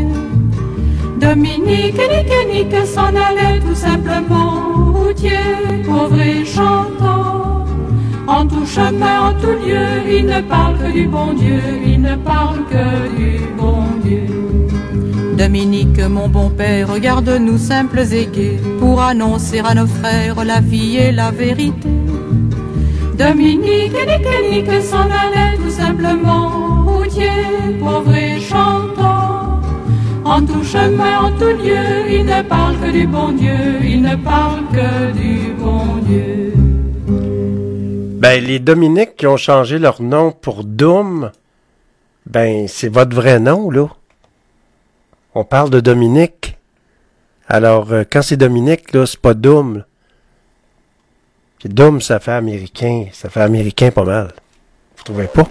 Dominique et Nique s'en allait tout simplement, routier, pauvre et chantant. En tout chemin, en tout lieu, il ne parle que du bon Dieu, il ne parle que du bon Dieu. Dominique, mon bon père, regarde-nous simples et gais, pour annoncer à nos frères la vie et la vérité. Dominique et Nique s'en allait tout simplement, routier, pauvre et chantant. En tout chemin, en tout lieu, il ne parle que du bon Dieu, il ne parle que du bon Dieu. Ben, les Dominiques qui ont changé leur nom pour Doom, ben, c'est votre vrai nom, là. On parle de Dominique. Alors, quand c'est Dominique, là, c'est pas Doom. Puis Doom, ça fait américain pas mal. Vous trouvez pas?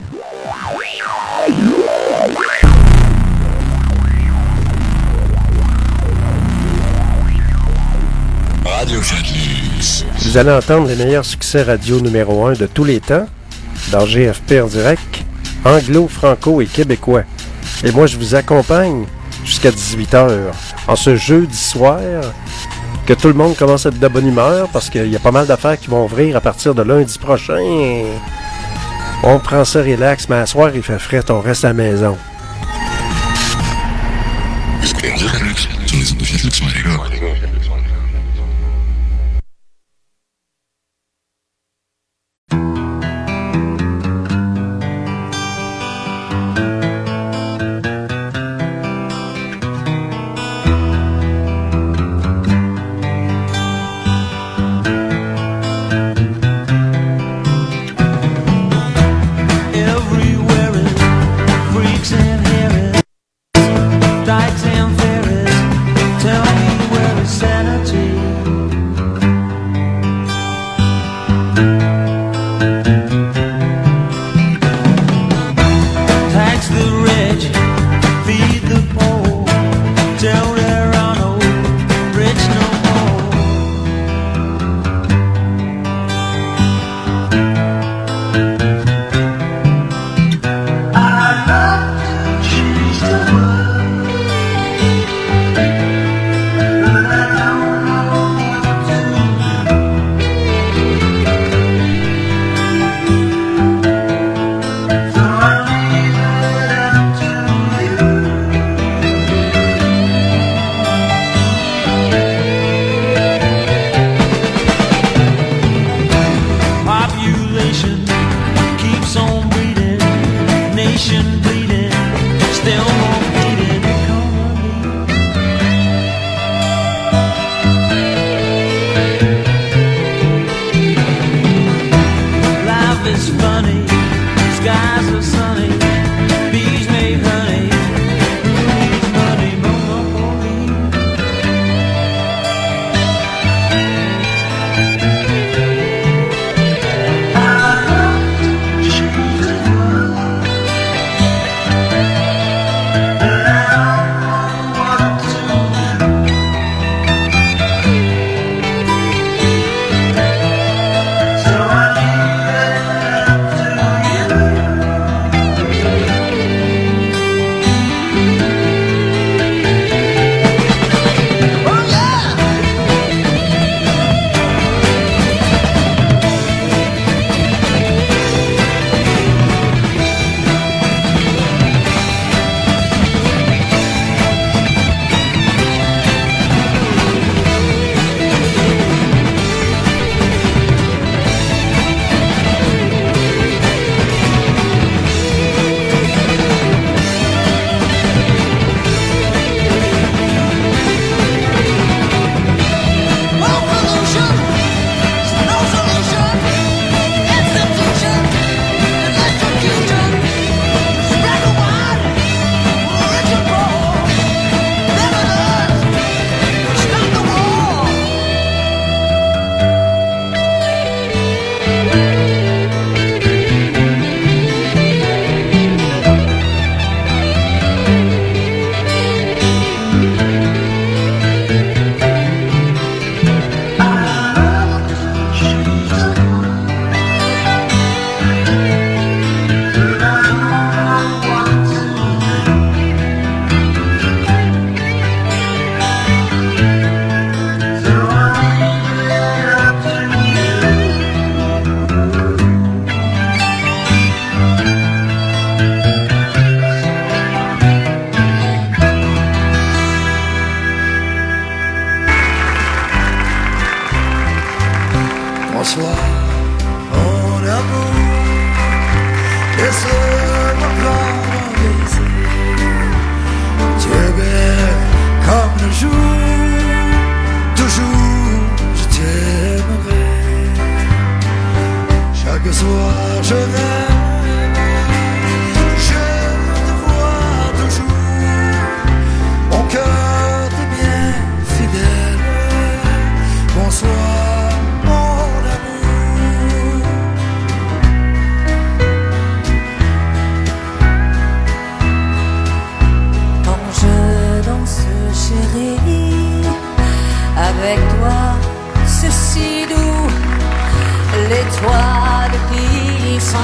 Radio Fiat Vous allez entendre les meilleurs succès radio numéro 1 de tous les temps dans GFP en direct, anglo, franco et québécois. Et moi, je vous accompagne jusqu'à 18h en ce jeudi soir, que tout le monde commence à être de bonne humeur parce qu'il y a pas mal d'affaires qui vont ouvrir à partir de lundi prochain. On prend ça relax, mais à soir, il fait frais, on reste à la maison. Avec toi, ceci doux.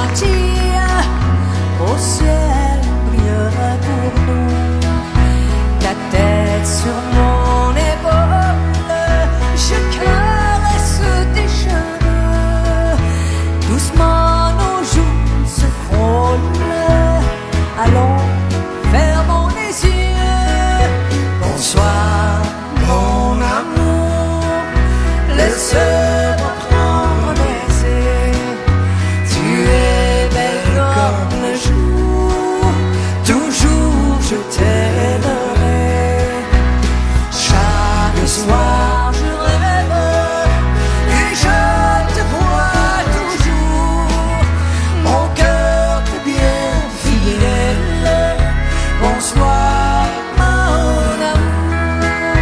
gentille, au ciel brillera pour nous. Ta tête sur mon épaule, je caresse tes cheveux. Doucement nos joues se frôlent. Allons, fermons les yeux. Bonsoir, mon amour. Laisse-moi prendre un baiser. Tu es belle comme le jour. Toujours je t'aimerai. Chaque soir je rêve et je te vois toujours. Mon cœur t'est bien fidèle. Bonsoir, mon amour.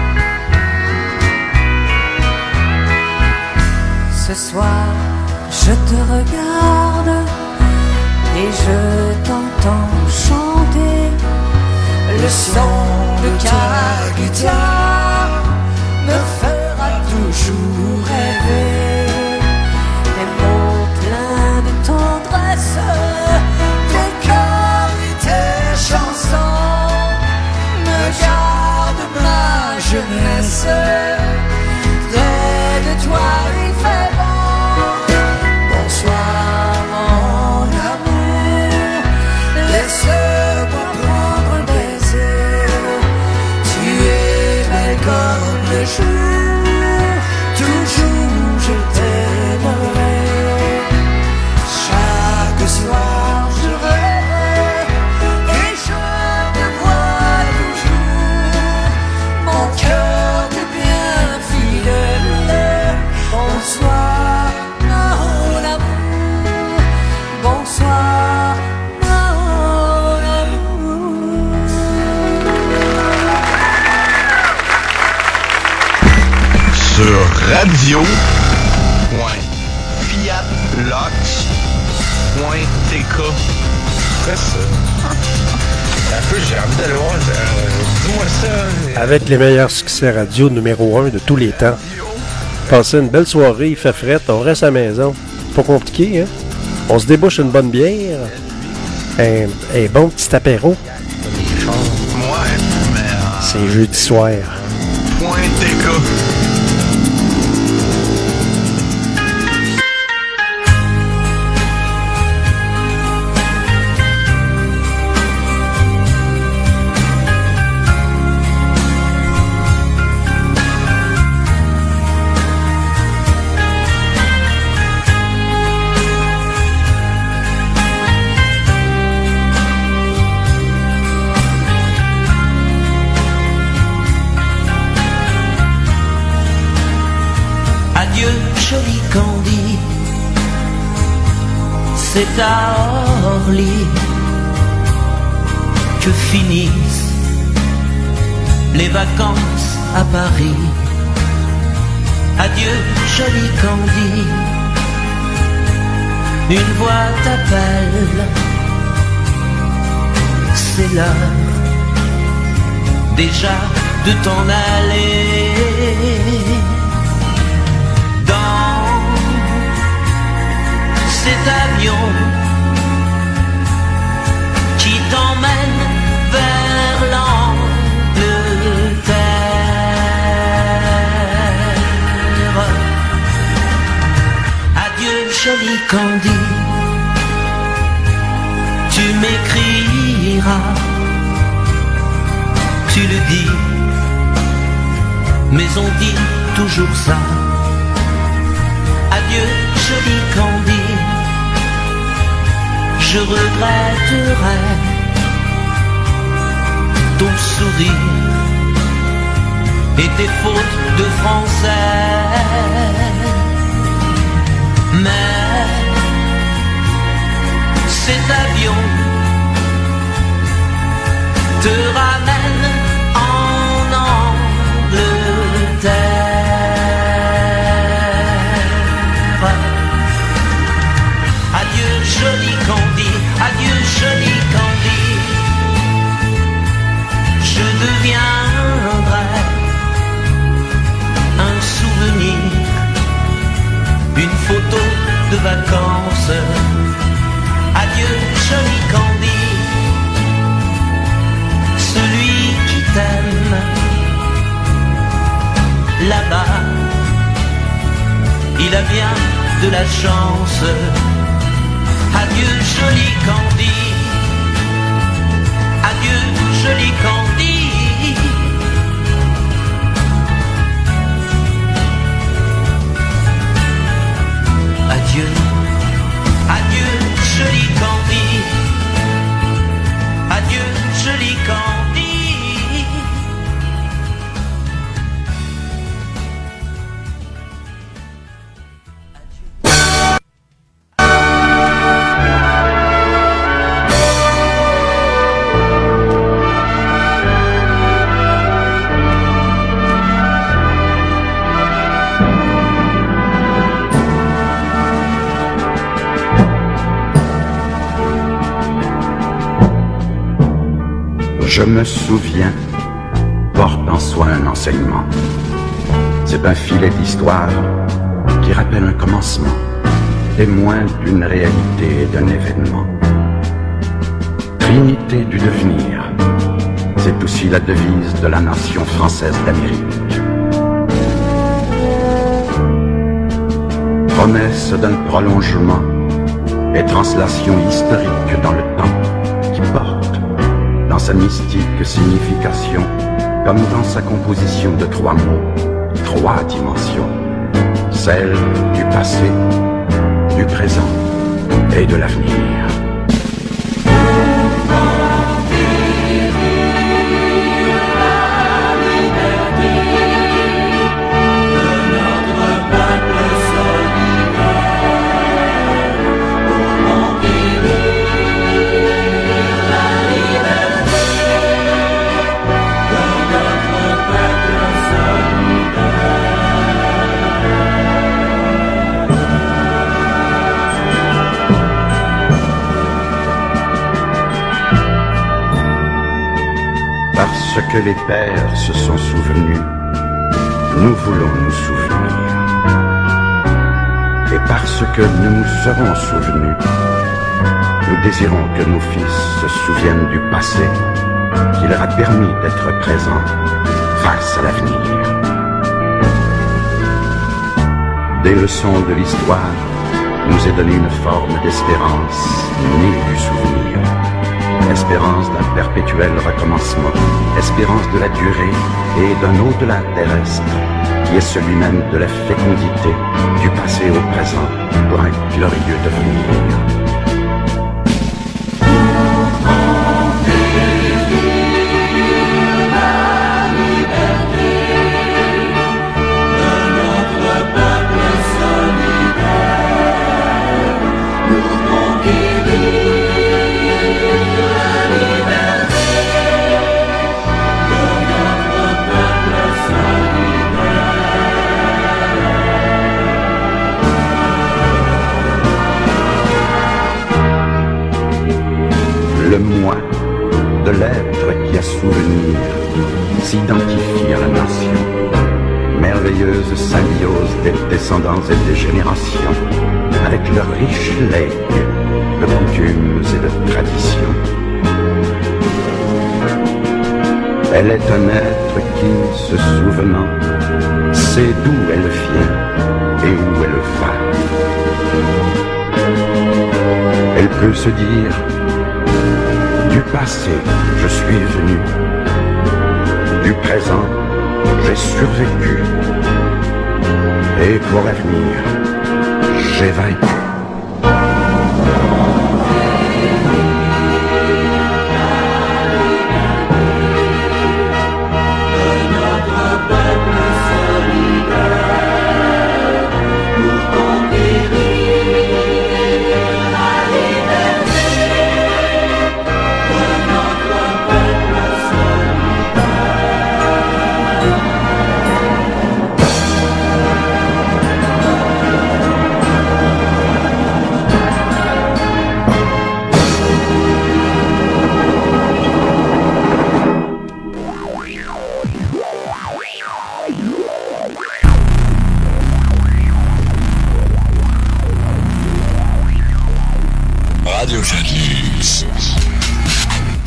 Ce soir, je te regarde et je t'entends chanter. Le son de ta guitare me fera toujours rêver. Tes mots pleins de tendresse, tes cœurs et tes chansons me gardent ma jeunesse. Près de toi il fait bon. Bonsoir mon amour, laisse-moi prendre un baiser. Tu es belle comme le jour, toujours je t'aimerai. Chaque soir je rêve et je te vois toujours. Mon cœur t'est bien fidèle. Bonsoir mon amour. Bonsoir mon amour. Sur radio.fiatlox.tk. Fais ça. Un peu, j'ai envie d'aller voir. Dis-moi ça. Avec les meilleurs succès radio numéro 1 de tous les temps. Passez une belle soirée, il fait fret, on reste à la maison. C'est pas compliqué, hein? On se débouche une bonne bière, un bon petit apéro. Ouais, mais. C'est jeudi soir. .tk. Adieu, joli Candy, c'est à Orly que finissent les vacances à Paris. Adieu, joli Candy, une voix t'appelle, c'est l'heure déjà de t'en aller. Cet avion qui t'emmène vers l'Angleterre. Adieu, joli Candy, tu m'écriras, tu le dis, mais on dit toujours ça. Adieu, joli Candy, je regretterai ton sourire et tes fautes de français. Mais cet avion te ramène en Angleterre. Adieu, joli Candy, adieu, joli Candy, je deviendrai un souvenir, une photo de vacances là-bas. Il a bien de la chance. Adieu joli Candy. Adieu joli Candy. Adieu, adieu joli Candy. Adieu joli Candy. Je me souviens, porte en soi un enseignement. C'est un filet d'histoire qui rappelle un commencement, témoin d'une réalité et d'un événement. Trinité du devenir, c'est aussi la devise de la nation française d'Amérique. Promesse d'un prolongement et translation historique dans le temps qui porte dans sa mystique signification, comme dans sa composition de 3 mots, 3 dimensions, celle du passé, du présent et de l'avenir. Parce que les pères se sont souvenus, nous voulons nous souvenir. Et parce que nous nous serons souvenus, nous désirons que nos fils se souviennent du passé qui leur a permis d'être présents face à l'avenir. Des leçons de l'histoire nous est donnée une forme d'espérance née du souvenir. Espérance d'un perpétuel recommencement, espérance de la durée et d'un au-delà terrestre, qui est celui même de la fécondité, du passé au présent, pour un glorieux devenir. Le moi de l'être qui a souvenir s'identifie à la nation. Merveilleuse symbiose des descendants et des générations, avec leur riche legs de coutumes et de traditions. Elle est un être qui, se souvenant, sait d'où elle vient et où elle va. Elle peut se dire: du passé, je suis venu. Du présent, j'ai survécu. Et pour l'avenir, j'ai vaincu.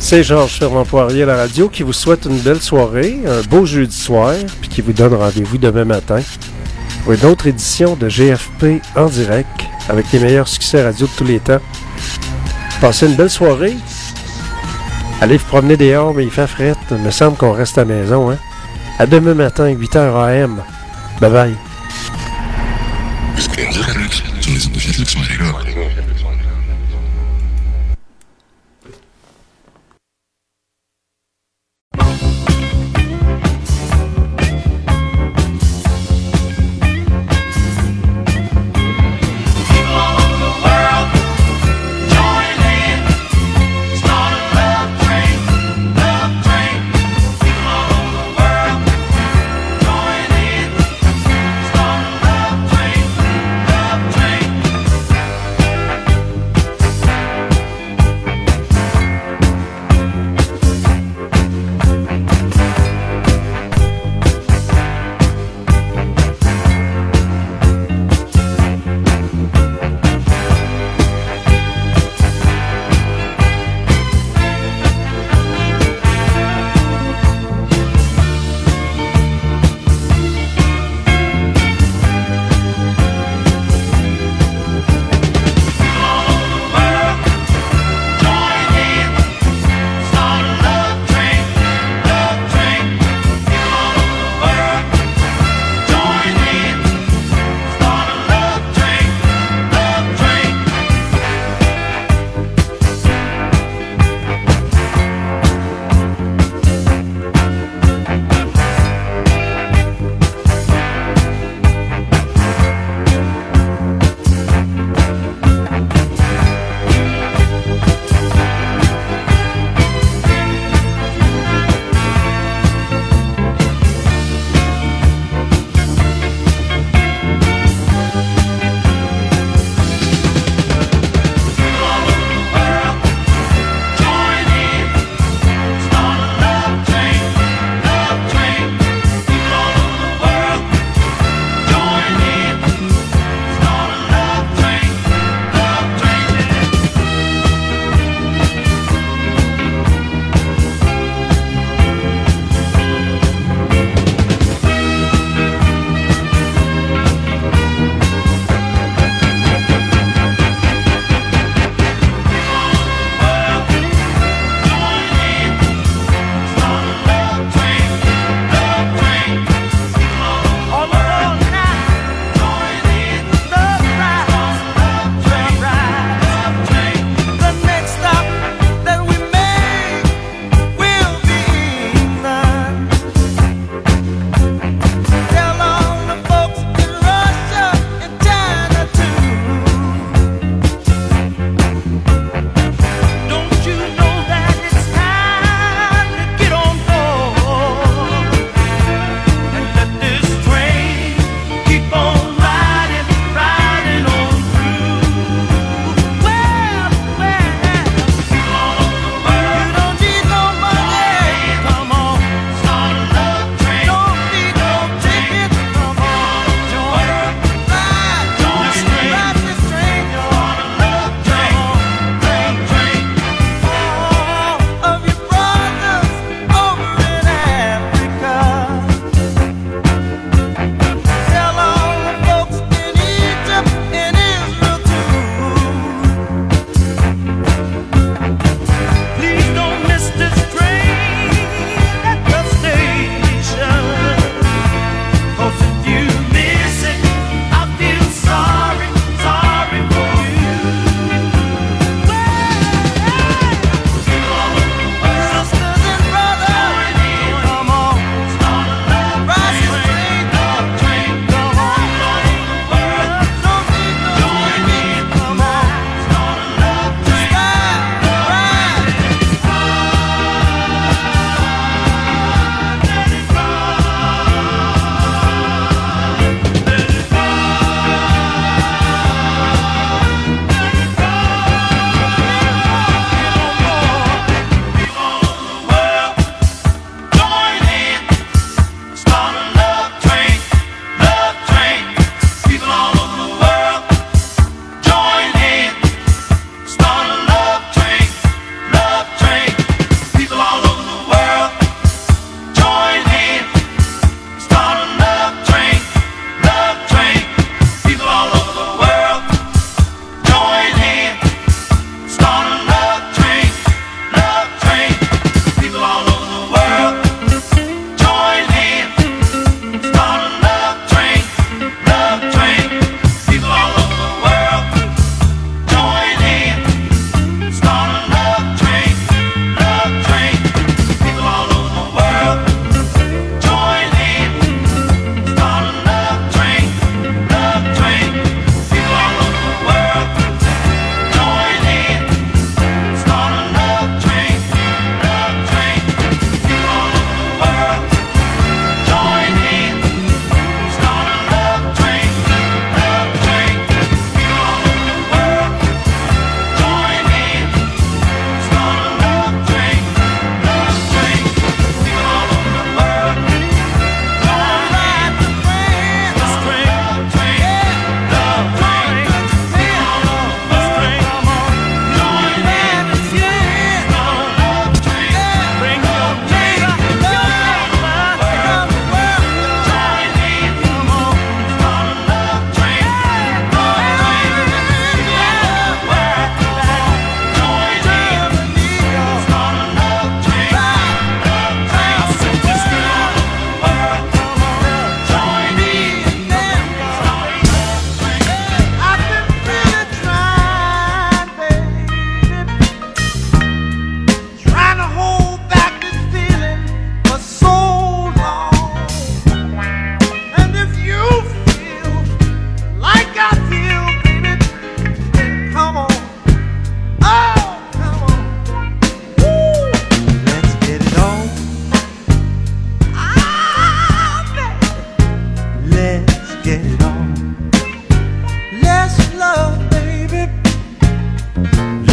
C'est Georges Fernand Poirier à la radio qui vous souhaite une belle soirée, un beau jeudi soir, puis qui vous donne rendez-vous demain matin pour une autre édition de GFP en direct avec les meilleurs succès radio de tous les temps. Passez une belle soirée. Allez vous promener dehors, mais il fait frette. Il me semble qu'on reste à la maison. Hein? À demain matin, 8h AM. Bye bye.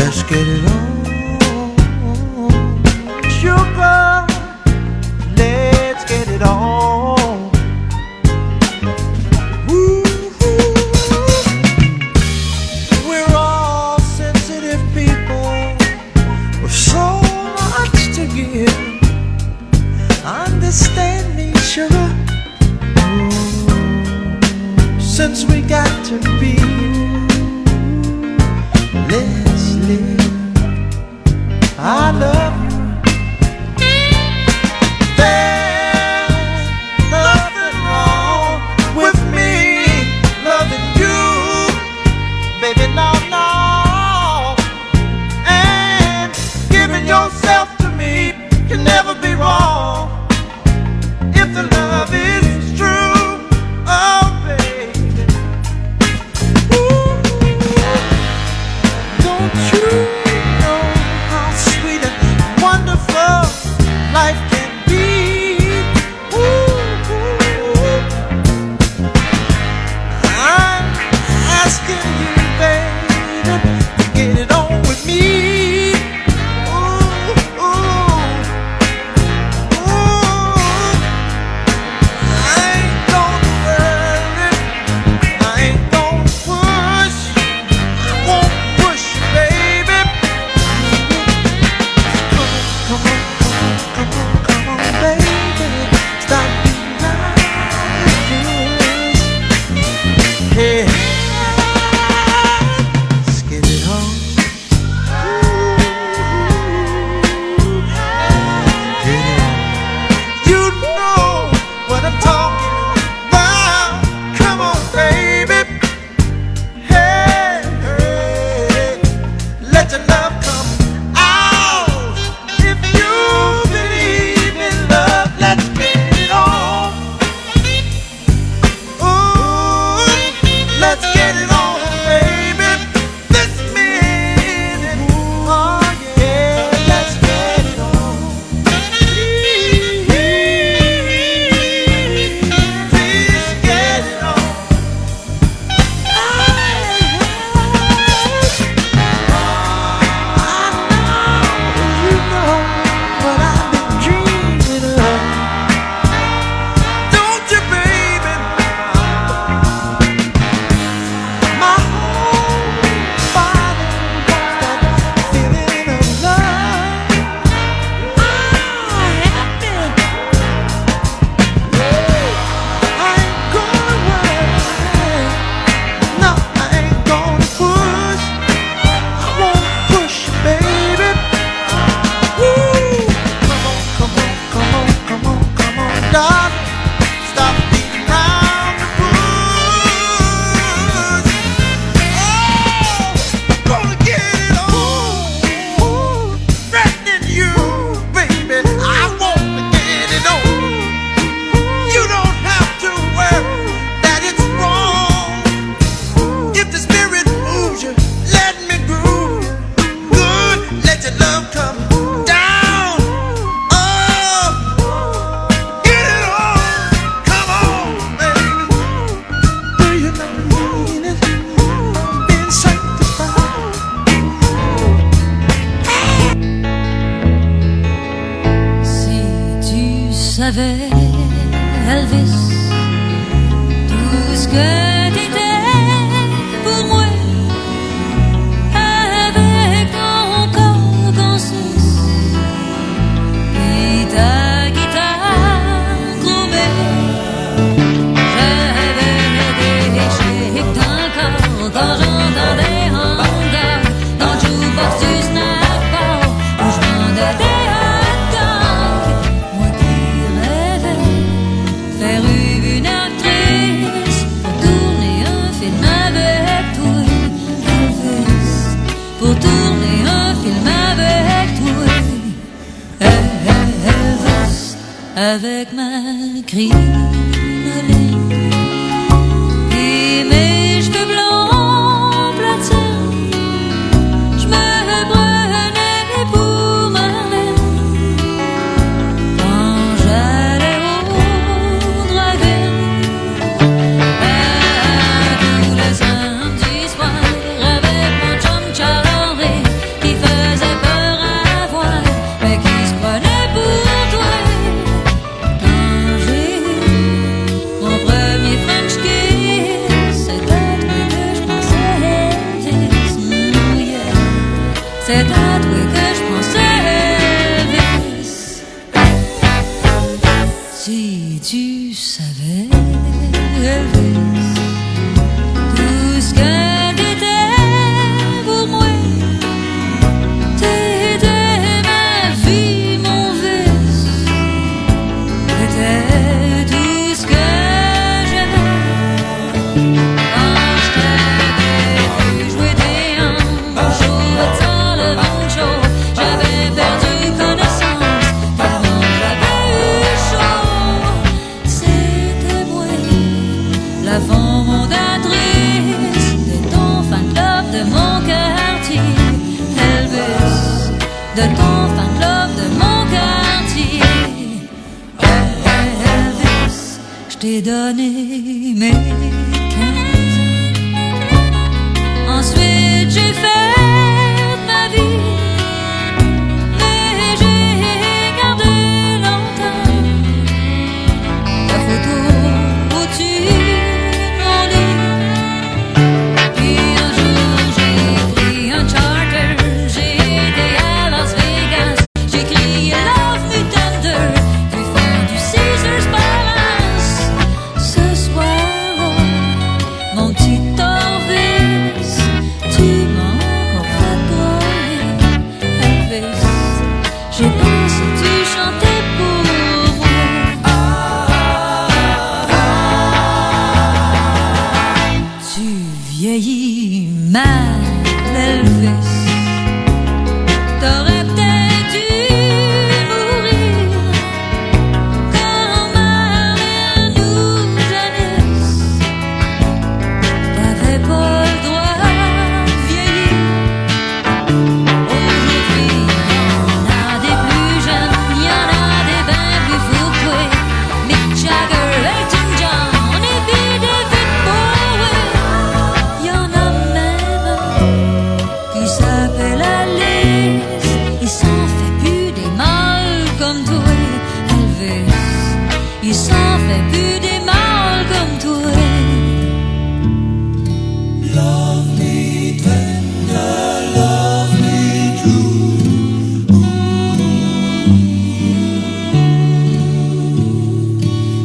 Let's get it on. Sugar, let's get it on. Ooh, we're all sensitive people with so much to give. Understand me, sugar. Since we got to be, let's live. I love you. There's nothing wrong with me loving you, baby, no, no. And giving yourself to me can never be wrong if the love is true. Oh, baby. Ooh, don't you know how sweet and wonderful life can be? Ooh, I'm asking you, baby, to get it on with me. Ooh, I ain't gonna worry, I ain't gonna push, I won't push, baby. Come on, baby, stop being like this. Hey, let's get it on. Get it on. You know what I'm talking about. Come on, baby. Hey, hey, let your love come out. If you believe in love, let's get it on. Ooh, let's get it on, baby. This minute, oh yeah, let's get it on. Please get it on. You know what I've been dreaming of, don't you, baby? My whole body wants that feeling of love. I have been. I ain't gonna worry. No, I ain't gonna push. I won't push, baby. Woo! Come on, darling. Stop beating around the bush. Oh, gonna get it on. Threatening you, baby. I wanna get it on. You don't have to worry that it's wrong. If the spirit moves you, let me groove. Good, let your love come down. Oh, get it on. Come on, baby. Do you know mean it? Being sanctified. Si tu savais, Elvis, tout ce que t'étais pour moi, avec ton corps conscience et ta guitare chromée, j'avais des shakes dans le corps quand j'entendais encore dans le jukebox du Snap-Ball où je vendais des hot dogs. Moi qui rêvais faire une actrice pour tourner un film avec toi, Elvis, pour tourner un film avec toi, Elvis, avec ma crinoline et mes cheveux blancs platine. Je me prenais pour ma reine quand j'allais au drive-in. Tous les samedis soirs avec mon chum Charles-Henri qui c'est à toi que je pensais, Elvis. Si tu savais, Elvis, tout ce que t'étais pour moi, t'étais ma vie, mon vice, t'étais tout ce que j'aimais. Quand je t'avais vu jouer des hanches au temps le vent chaud, j'avais perdu connaissance, tellement j'avais eu chaud. C'était moi, la fondatrice de ton fan club de mon quartier, Elvis, de ton fan club de mon quartier. Elvis, je t'ai donné mes 15 ans. Ensuite j'ai fait ma vie, mais j'ai gardé longtemps la photo au-dessus de mon lit. Puis un jour j'ai pris un charter, j'ai été à Las Vegas, j'ai crié Love Me Tender du fond du Caesars Palace. Ce soir-là, mon petit Elvis, tu m'as encore fait pleurer, Elvis. J'ai pensé que tu chantais pour moi. Tu vieillis mal, Elvis. T'aurais peut-être dû mourir comme Marlène ou Janice. T'avais pas le droit de vieillir. Aujourd'hui, y'en a des plus jeunes, y'en a des ben plus fous que toi. Mick Jagger, Elton John et puis David Bowie. Y'en a même un qui s'appelle Alice. Il s'en fait plus des mâles comme toi, Elvis. Il s'en fait plus des mâles comme toi. Love me tender, love me true.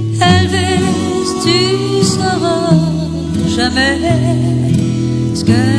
Elvis, tu sauras jamais ce que